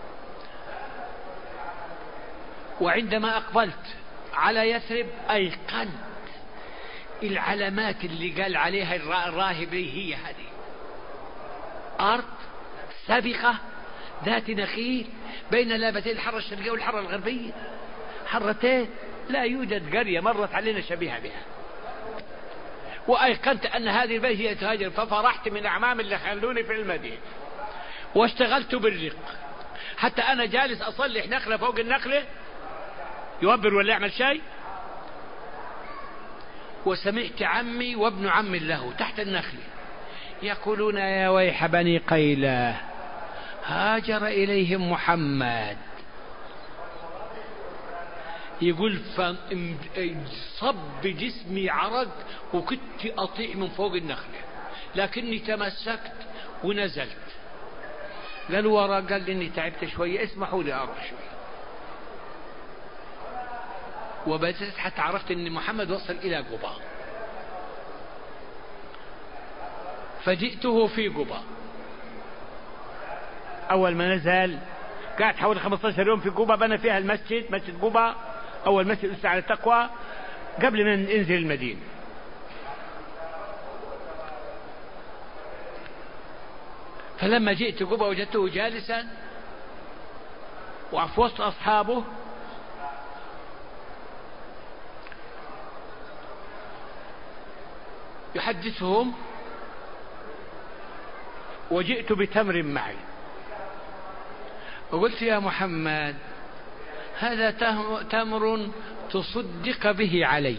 وعندما أقبلت على يثرب أيقنت العلامات اللي قال عليها الراهب هي هذه: أرض سابقة ذات نخيل بين لابتين الحرة الشرقية والحرة الغربية، حرتين لا يوجد قرية مرت علينا شبيهة بها. وأيقنت أن هذه البلد هي تهاجر، ففرحت من أعمام اللي خلوني في المدينة، واشتغلت بالرق حتى أنا جالس أصلح نخلة فوق النخلة، يوبر ولا يعمل شيء، وسمعت عمي وابن عم له تحت النخلة يقولون: يا ويح بني قيلة، هاجر إليهم محمد. يقول: فصب جسمي عرق وكنت أطيع من فوق النخلة، لكني تمسكت ونزلت. قال ورا، قال لي: إني تعبت شوية، اسمحوا لي أروح شوية. وبدأت حتى عرفت أن محمد وصل إلى قباء، فجئته في قباء. أول ما نزل قعد حوالي خمسة عشر يوم في قباء، بنى فيها المسجد، مسجد قباء، أول مسجد أسس على التقوى قبل ما ننزل المدينة. فلما جئت قباء وجدته جالسا وفي وسط أصحابه، يحدثهم، وجئت بتمر معي، وقلت: يا محمد، هذا تمر تصدق به علي،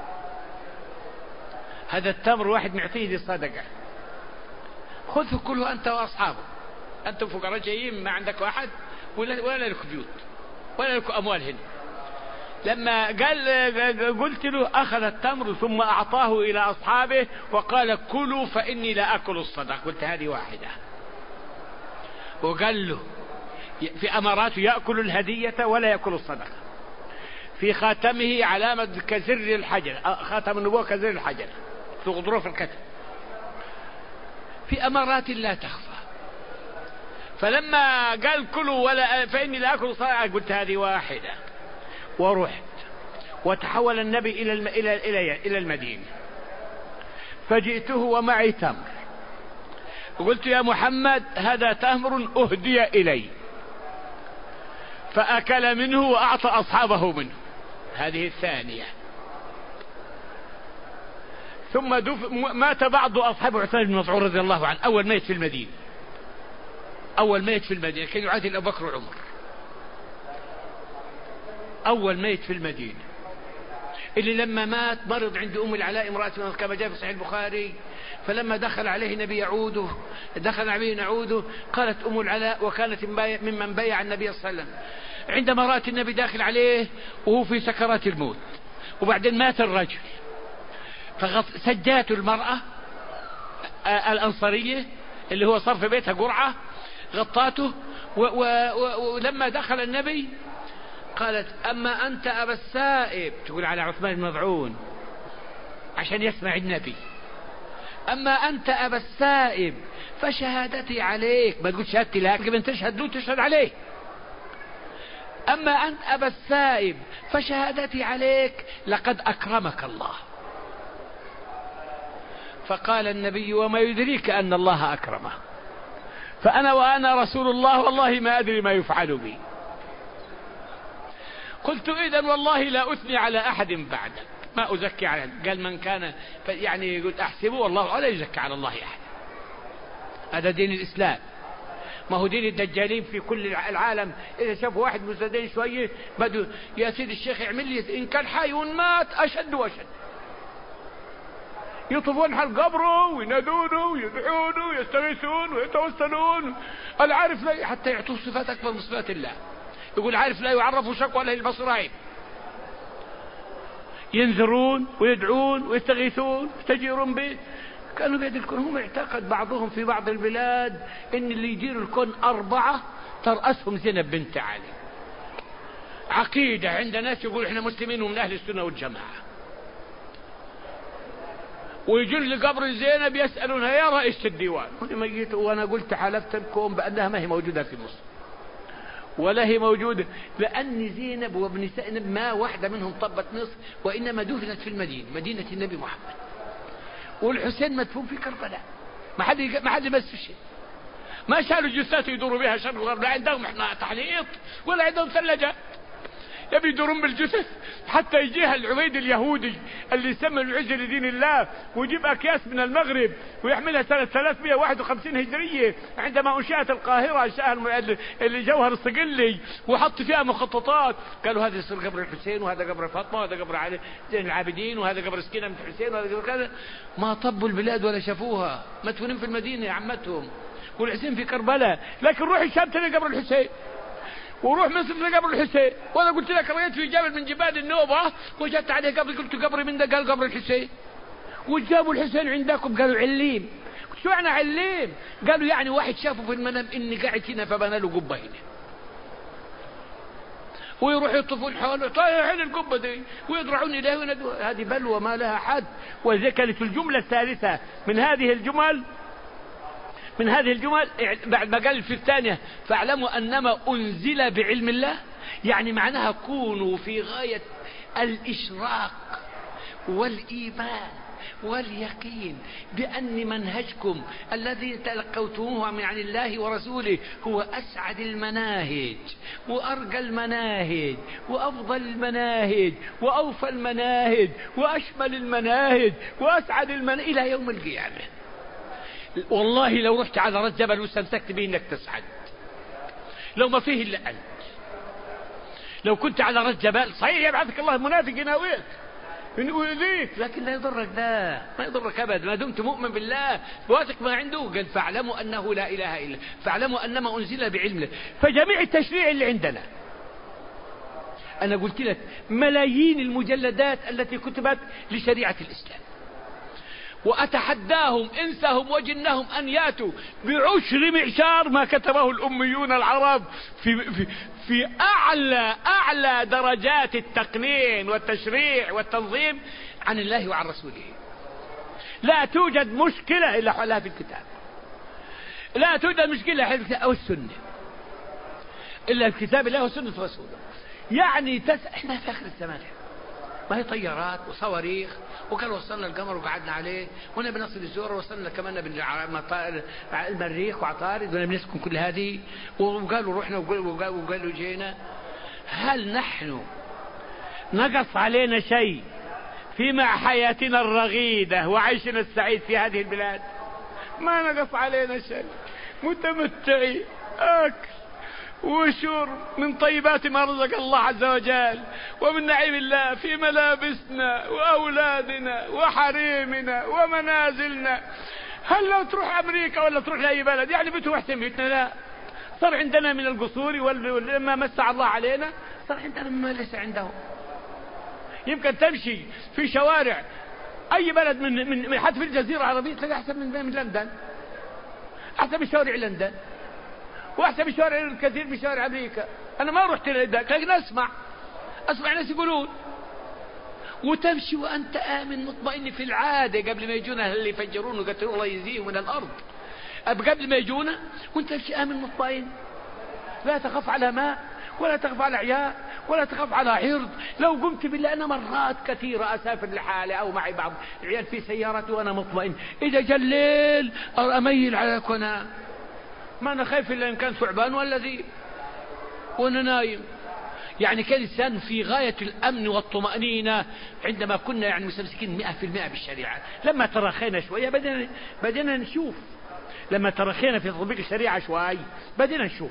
هذا التمر واحد معطيه لي صدقة، خذه كله أنت وأصحابه، أنتم فقراء جايين ما عندك واحد ولا, ولا لك بيوت ولا لك أموال هنا. لما قال قلت له، أخذ التمر ثم أعطاه إلى أصحابه وقال: كلوا فإني لا أكل الصدقة. قلت: هذه واحدة. وقال له في أماراته: يأكل الهدية ولا يأكل الصدقة، في خاتمه علامة كزر الحجر، خاتم النبوة كزر الحجر في غضروف الكتف، في أمارات لا تخفى. فلما قال: كلوا ولا فإني لا أكل الصدقة، قلت: هذه واحدة. ورحت وتحول النبي إلى الم... إلى إلى إلى المدينة، فجئته ومعي تمر، وقلت: يا محمد، هذا تمر أهدي إلي. فأكل منه وأعطى أصحابه منه. هذه الثانية. ثم دف... مات بعض أصحاب عثمان بن مسعود رضي الله عنه، أول ميت في المدينة، أول ميت في المدينة، كان يعادل أبو بكر وعمر، أول ميت في المدينة. اللي لما مات مرض عند أم العلاء امرأة كما جاء في صحيح البخاري، فلما دخل عليه النبي يعوده دخل عليه نعوده قالت أم العلاء وكانت ممن بايع النبي صلى الله عليه وسلم، عندما رأت النبي داخل عليه وهو في سكرات الموت وبعدين مات الرجل، فسجات المرأة الأنصارية اللي هو صار في بيتها قرعة غطاته، ولما دخل النبي قالت أما أنت أبا السائب، تقول على عثمان بن مظعون عشان يسمع النبي، أما أنت أبا السائب فشهادتي عليك، ما تقول شهادتي لك، من تشهد له تشهد عليه، أما أنت أبا السائب فشهادتي عليك لقد أكرمك الله. فقال النبي وما يدريك أن الله أكرمه، فأنا وأنا رسول الله والله ما أدري ما يفعل بي. قلت إذن والله لا أثني على أحد بعدك، ما أزكي على، قال من كان يعني يقول أحسبه والله لا يزكي على الله أحد. هذا دين الإسلام، ما هو دين الدجالين في كل العالم. إذا شافوا واحد مزدين شوية بدو يا سيدي الشيخ اعمل لي إن كان حي ومات أشد وأشد، يطوفون حول قبره وينادونه ويدعونه ويستغيثون ويتوسلون. العارف لا، حتى يعطوه صفات أكبر من صفات الله، يقول عارف لا يعرف شكوى له المصراعب، ينذرون ويدعون ويستغيثون يستجيرون به. كانوا بيد الكون، هم اعتقد بعضهم في بعض البلاد ان اللي يدير الكون أربعة ترأسهم زينب بنت علي. عقيدة عند ناس يقول احنا مسلمين ومن أهل السنة والجماعة، ويجون لقبر زينب يسألونها يا رئيس الديوان، وانا قلت حلفت لكم بأنها ما هي موجودة في مصر ولا هي موجودة، لأن زينب وابن سينب ما واحدة منهم طبت مصر، وإنما دفنت في المدينة، مدينة النبي محمد. والحسين مدفون في كربلاء، ما حد ما حد مس شيء، ما شالوا جثات يدوروا بها شرق وغرب، لا عندهم احنا تحليط ولا عندهم ثلاجات، يبي يدورون بالجثث حتى يجيها العبيد اليهودي اللي يسمى العز لدين الله ويجيب أكياس من المغرب ويحملها سنة ثلاثمائة وواحد وخمسين هجرية عندما أنشأت القاهرة، أنشأها اللي جوهر الصقلي وحط فيها مخططات، قالوا هذا يصير قبر الحسين وهذا قبر فاطمة وهذا قبر علي زين العابدين وهذا قبر سكينة بنت الحسين وهذا قبر كذا. ما طبوا البلاد ولا شافوها، مدفونين في المدينة يا عمتهم، والحسين في كربلاء. لكن روح الشام تلقى قبر الحسين، وروح مصر تلقى قبر الحسين. وانا قلت لك رأيت في جبل من جبال النوبة وجدت عليه قبر، قلت قبري من ده، قال قبر الحسين. وجابوا الحسين عندكم قالوا عليم، قلت شو معنى عليم؟ قالوا يعني واحد شافه في المنام اني قاعد هنا فبنى له قبه هنا، ويروحوا يطوفون حوله طايحين القبه دي ويضرعون اليه وينادوا. هذه بلوى ما لها حد. وذي كانت الجمله الثالثه من هذه الجمل من هذه الجمل بعد ما قال في الثانية فاعلموا أنما أنزل بعلم الله، يعني معناها كونوا في غاية الإشراق والإيمان واليقين بأن منهجكم الذي تلقوتموه من عن الله ورسوله هو أسعد المناهج وأرقى المناهج وأفضل المناهج وأوفى المناهج وأشمل المناهج وأسعد المناهج إلى يوم القيامة. والله لو رحت على راس جبل واستمسكت به انك تسعد، لو ما فيه الا انت. لو كنت على راس جبل صحيح يبعثك الله منافق يناويك يؤذيك، لكن لا يضرك، لا ما يضرك ابدا ما دمت مؤمن بالله واثق ما عنده. قال فاعلموا انه لا اله الا، فاعلموا انما انزل بعلمه. فجميع التشريع اللي عندنا، انا قلت لك ملايين المجلدات التي كتبت لشريعه الاسلام، وأتحداهم إنسهم وجنهم أن يأتوا بعشر معشار ما كتبه الأميون العرب في, في, في أعلى أعلى درجات التقنين والتشريع والتنظيم عن الله وعن رسوله. لا توجد مشكلة إلا حلها في الكتاب، لا توجد مشكلة في الكتاب أو السنة إلا في كتاب الله وسنة رسوله. يعني تس... احنا في آخر الزمان، ما هي طيارات وصواريخ، وكان وصلنا القمر وقعدنا عليه، وانا بنصل الزهره وصلنا كمان بالمريخ وعطارد وانا بنسكن كل هذه، وقالوا رحنا وقالوا جينا. هل نحن نقص علينا شيء في مع حياتنا الرغيدة وعيشنا السعيد في هذه البلاد؟ ما نقص علينا شيء، متمتعين، اكل وشرب من طيبات ما رزق الله عز وجل ومن نعيم الله في ملابسنا وأولادنا وحريمنا ومنازلنا. هل لو تروح أمريكا ولا تروح لأي بلد يعني بيته أحسن بيتنا؟ لا، صار عندنا من القصور وما مسع الله علينا صار عندنا مما ليس عنده. يمكن تمشي في شوارع أي بلد من من حتى في الجزيرة العربية تلاقي أحسن من من لندن، أحسن من شوارع لندن وأحسن من شوارع الكثير من شوارع أمريكا. أنا ما رحت لذاك لكن أسمع أسمع ناس يقولون. وتمشي وأنت آمن مطمئن في العادة قبل ما يجونا اللي يفجرون ويقتلون الله يزيهم من الأرض، قبل ما يجونا وأنت تمشي آمن مطمئن، لا تخاف على ماء ولا تخاف على عيال ولا تخاف على عرض. لو قمت بالله أنا مرات كثيرة أسافر لحالي أو معي بعض العيال في سيارتي وأنا مطمئن، إذا جاء الليل أميل على كنا ما أنا خايف إلا إن كان ثعبان ولا ذي وأنا نايم. يعني كان الإنسان في غاية الأمن والطمأنينة عندما كنا يعني مستمسكين مئة في المئة بالشريعة. لما ترخينا شوية بدنا بدنا نشوف، لما ترخينا في تطبيق الشريعة شوي بدنا نشوف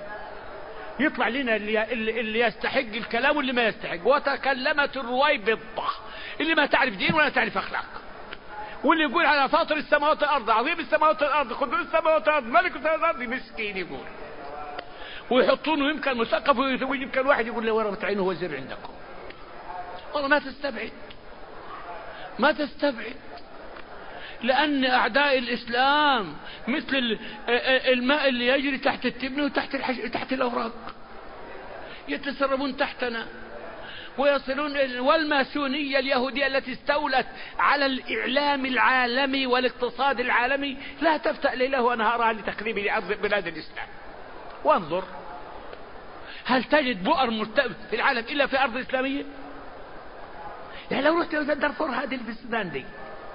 يطلع لنا اللي, اللي يستحق الكلام واللي ما يستحق. وتكلمت الرويبضة اللي ما تعرف دين ولا تعرف أخلاق، واللي يقول على فاطر السماوات والأرض عظيم السماوات والأرض قدوس السماوات والأرض ملك السماوات والأرض مسكين يقول، ويحطونه يمكن مثقف ويمكن واحد يقول له ورا عينه وزير عندكم. والله ما تستبعد ما تستبعد لأن أعداء الإسلام مثل الماء اللي يجري تحت التبن وتحت الحش... تحت الأوراق يتسربون تحتنا ويصلون. والماسونية اليهودية التي استولت على الإعلام العالمي والاقتصاد العالمي لا تفتأ ليلها ونهارها لتخريب أرض بلاد الإسلام. وانظر هل تجد بؤر مرتبط في العالم إلا في أرض إسلامية؟ يعني لو رحت دارفور هذه في السودان دي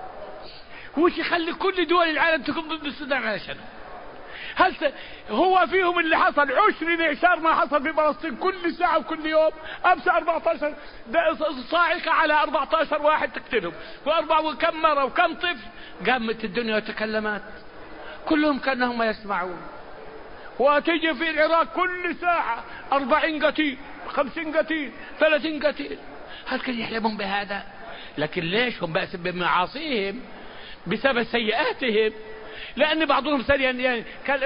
وش يخلي كل دول العالم تكون ضد السودان علشان هل ت... هو فيهم اللي حصل عشر إعشار ما حصل في فلسطين كل ساعة وكل يوم أمس أربعة عشر صاعقة على أربعة عشر واحد تقتلهم وأربعة وكم مرة وكم طفل. قامت الدنيا وتكلمت كلهم كأنهم ما يسمعون. وتيجي في العراق كل ساعة أربعين قتيل خمسين قتيل ثلاثين قتيل. هل كانوا يحلمون بهذا؟ لكن ليش هم بأس بمعاصيهم بسبب سيئاتهم؟ لأن بعضهم سريا يعني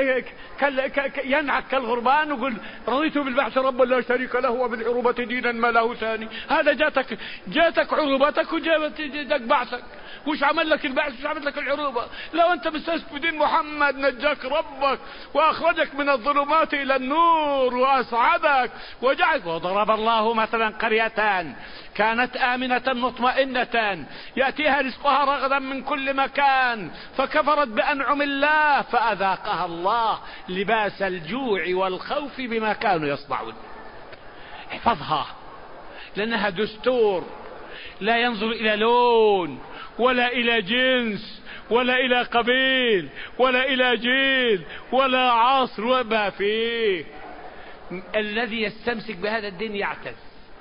ينعك كالغربان ويقول رضيت بالبعث ربا لا شريك له وبالعروبة دينا ما له ثاني. هذا جاتك جاتك عروبتك وجاتك بعثك. وش عمل لك البعث وش عمل لك العروبة؟ لو أنت مستمسك بدين محمد نجاك ربك وأخرجك من الظلمات إلى النور وأسعدك وجعلك. وضرب الله مثلا قريتان كانت آمنة مطمئنة يأتيها رزقها رغدا من كل مكان فكفرت بأنعم الله فأذاقها الله لباس الجوع والخوف بما كانوا يصنعون. احفظها لأنها دستور لا ينظر إلى لون ولا إلى جنس ولا إلى قبيل ولا إلى جيل ولا عصر وما فيه. الذي يستمسك بهذا الدين يعتز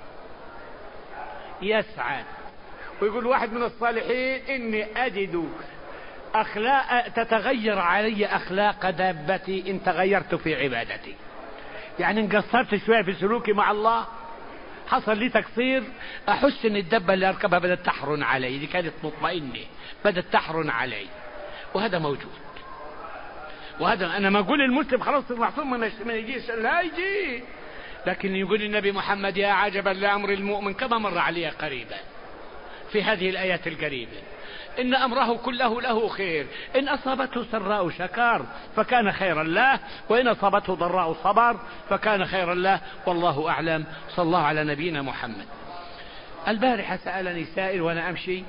يسعد ويقول واحد من الصالحين إني أجد أخلاق تتغير علي أخلاق دابتي إن تغيرت في عبادتي. يعني إن قصرت شوية في سلوكي مع الله حصل لي تقصير أحس إن الدبة اللي أركبها بدأت تحرن علي دي كانت مطمئنة بدأت تحرن علي. وهذا موجود. وهذا أنا ما أقول المسلم خلاص المعصوم من يجيش لا يجي. لكن يقول النبي محمد يا عجبا لأمر المؤمن كما مر علي قريبا في هذه الآيات القريبة إن أمره كله له خير إن أصابته سراء شكر فكان خيرا له وإن أصابته ضراء صبر فكان خيرا له والله أعلم. صلى الله على نبينا محمد. البارحة سألني سائل وأنا أمشي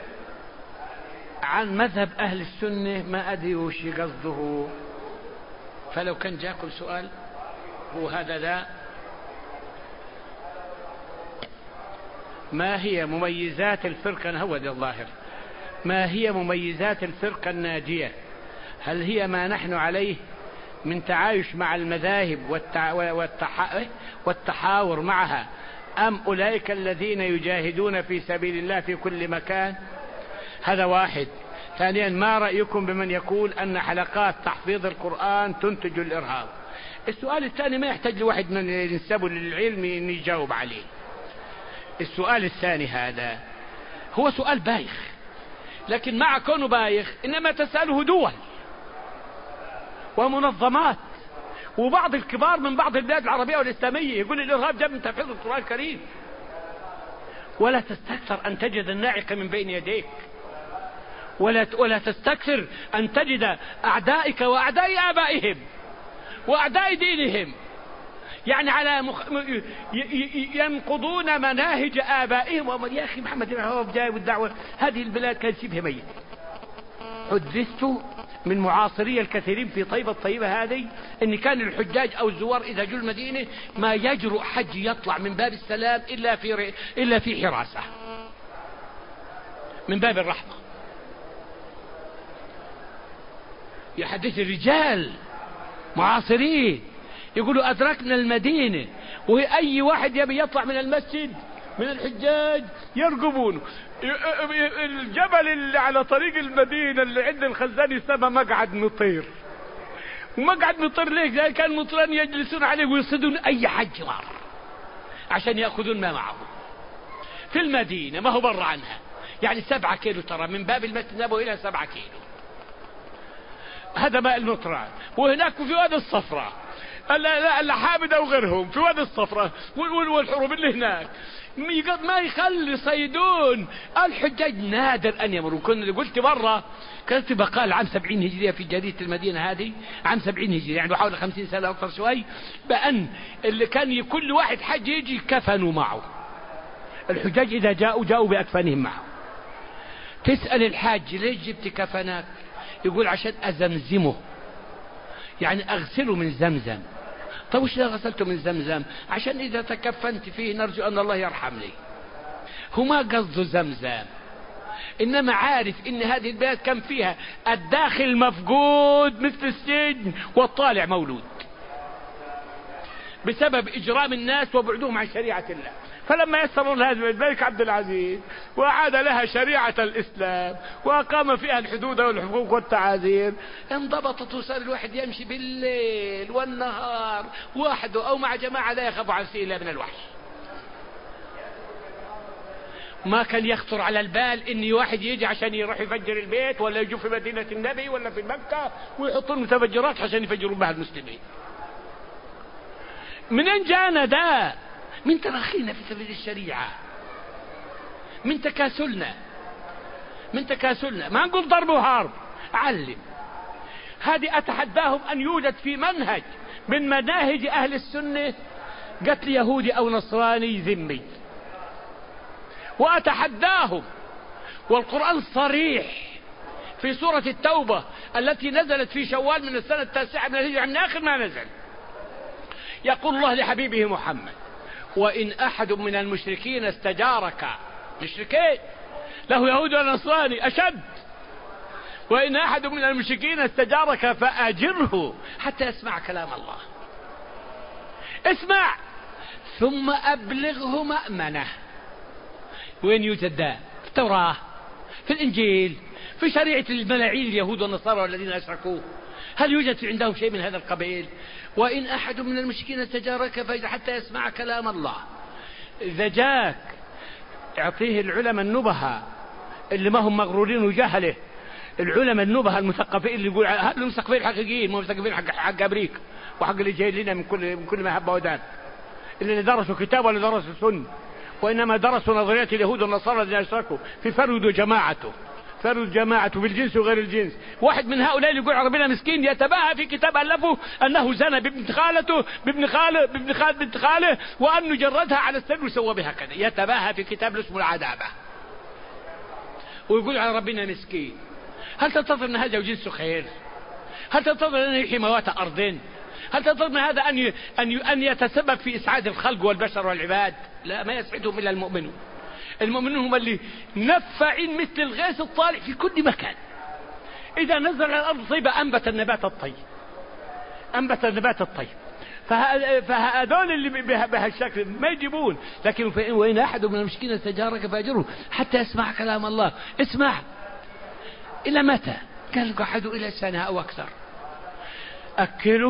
عن مذهب أهل السنة ما أدري وش قصده فلو كان جاكم سؤال هو هذا ذا ما هي مميزات الفرقة هو ذا الظاهر ما هي مميزات الفرقة الناجية؟ هل هي ما نحن عليه من تعايش مع المذاهب والتع... والتح... والتحاور معها أم أولئك الذين يجاهدون في سبيل الله في كل مكان؟ هذا واحد. ثانيا ما رأيكم بمن يقول أن حلقات تحفيظ القرآن تنتج الإرهاب؟ السؤال الثاني ما يحتاج لواحد من ينسبه للعلم ان يجاوب عليه. السؤال الثاني هذا هو سؤال بايخ، لكن مع كونه بايخ إنما تسأله دول ومنظمات وبعض الكبار من بعض البلاد العربية والإسلامية يقول الإرهاب جاء من تحفيظ القرآن الكريم. ولا تستكثر أن تجد الناعق من بين يديك، ولا ولا تستكثر أن تجد أعدائك وأعداء آبائهم وأعداء دينهم يعني على مخ... ينقضون مناهج آبائهم. يا أخي محمد بن عوف جاي والدعوة، هذه البلاد كانت شبه ميت. حدثت من معاصري الكثيرين في طيبة الطيبة هذه ان كان الحجاج او الزوار اذا جوا المدينة ما يجرؤ حج يطلع من باب السلام الا في الا في حراسة من باب الرحمة. يحدث الرجال معاصرين يقولوا أدركنا المدينة وأي واحد يبي يطلع من المسجد من الحجاج يرقبونه. الجبل اللي على طريق المدينة اللي عند الخزان يسمى مقعد مطير. ومقعد مطير ليه؟ لأن كان مطران يجلسون عليه ويصيدون أي حج مار عشان يأخذون ما معهم في المدينة، ما هو برا عنها. يعني سبعة كيلو ترى من باب المسجد النبوي إلى سبعة كيلو. هذا ماء المطران. وهناك في وادي الصفراء الحامدة وغيرهم في وادي الصفراء والحروب اللي هناك ما يخلي صيدون الحجاج. نادر أن يمروا. كنت قلت مرة كنت بقال عام سبعين هجرية في جريدة المدينة هذه، عام سبعين هجرية يعني حوالي خمسين سنة أكثر شوي، بأن اللي كان كل واحد حج يجي كفنوا معه. الحجاج إذا جاءوا جاءوا بأكفانهم معه. تسأل الحاج ليش جبت كفنك؟ يقول عشان أزمزمه، يعني أغسله من زمزم. طيب وش غسلته من زمزم؟ عشان إذا تكفنت فيه نرجو أن الله يرحمني. هو ما قصده زمزم، إنما عارف إن هذه البلاد كان فيها الداخل مفقود مثل السجن والطالع مولود بسبب إجرام الناس وبعدهم عن شريعة الله. فلما يسر لها الملك عبد العزيز وأعاد لها شريعة الإسلام وأقام فيها الحدود والحقوق والتعازير انضبطت، وصار الواحد يمشي بالليل والنهار وحده أو مع جماعة لا يخاف عن سيلة من الوحش. ما كان يخطر على البال إن واحد يجي عشان يروح يفجر البيت ولا يجوا في مدينة النبي ولا في مكة ويحطون متفجرات عشان يفجروا بها المسلمين. منين جانا ده؟ من تراخينا في سبيل الشريعة، من تكاسلنا من تكاسلنا ما نقول ضرب وحرب. علم هذه أتحداهم أن يوجد في منهج من مناهج أهل السنة قتل يهودي أو نصراني ذمي، وأتحداهم والقرآن صريح في سورة التوبة التي نزلت في شوال من السنة التاسعة من الهجرة من آخر ما نزل. يقول الله لحبيبه محمد: وإن أحد من المشركين استجارك، مشركين له يهود ونصراني أشد، وإن أحد من المشركين استجارك فأجره حتى يسمع كلام الله. اسمع ثم أبلغه مأمنه. وين يوجد ده؟ في التوراة، في الإنجيل، في شريعة الملاعين اليهود والنصارى والذين أشركوا. هل يوجد عندهم شيء من هذا القبيل؟ وإن أحد من المشركين استجارك فإذا حتى يسمع كلام الله. إذا جاك اعطيه العلماء النبهة اللي ما هم مغرورين وجهله، العلماء النبهة المثقفين اللي يقول هذول المثقفين الحقيقيين، مو مثقفين حق حق أمريكا وحق اللي جاي لنا من كل من كل ما هب ودان، اللي درسوا كتاب ولا درسوا سنة، وإنما درسوا نظريات اليهود والنصارى الذين أشركوا في فرد وجماعته، فرد جماعته بالجنس وغير الجنس. واحد من هؤلاء اللي يقول ربنا مسكين يتباهى في كتاب ألفه أنه زنى بابن خالته بابن خاله بابن خال بنت خاله وأنه جردها على السن وسوى بها كذا. يتباهى في كتاب اسمه العدابة ويقول على ربنا مسكين. هل تنتظر أن هذا جنسه خير؟ هل تنتظر أن يحيي موات أرض؟ هل تنتظر أن هذا أن أن أن يتسبب في إسعاد الخلق والبشر والعباد؟ لا، ما يسعدهم إلا المؤمنون. المؤمنون هم اللي نفعين مثل الغيث الطالع في كل مكان. إذا نزل على الأرض طيبة أنبت النبات الطيب، أنبت النبات الطيب. فهذول اللي بهالشكل ما يجيبون. لكن وإن أحد من المشركين استجارك فأجره حتى يسمع كلام الله. اسمع إلى متى؟ قال قعدوا إلى سنة أو أكثر. أكله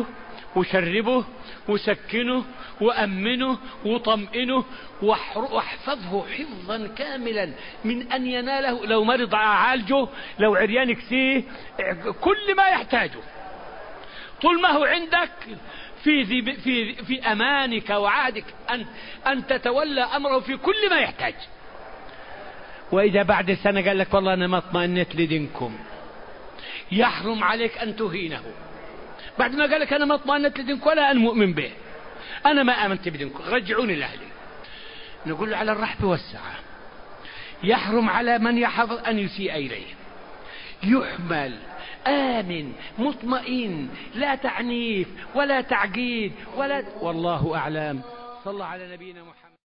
وشربه وسكنه وأمنه وطمئنه واحفظه حفظا كاملا من أن يناله. لو مرض أعالجه، لو عريان كسيه، كل ما يحتاجه. طول ما هو عندك في في في أمانك وعهدك أن أن تتولى أمره في كل ما يحتاج. وإذا بعد سنة قال لك والله أنا ما اطمئنت لدينكم، يحرم عليك أن تهينه. بعد ما قال لك أنا ما اطمئنت لدينكم ولا أنا مؤمن به، أنا ما آمنت بدينكم، رجعوني لأهلي. نقول له على الرحب والسعة. يحرم على من يحفظ أن يسيء إليه. يحمل آمن مطمئن، لا تعنيف ولا تعقيد ولا. والله أعلم. صلى على نبينا محمد.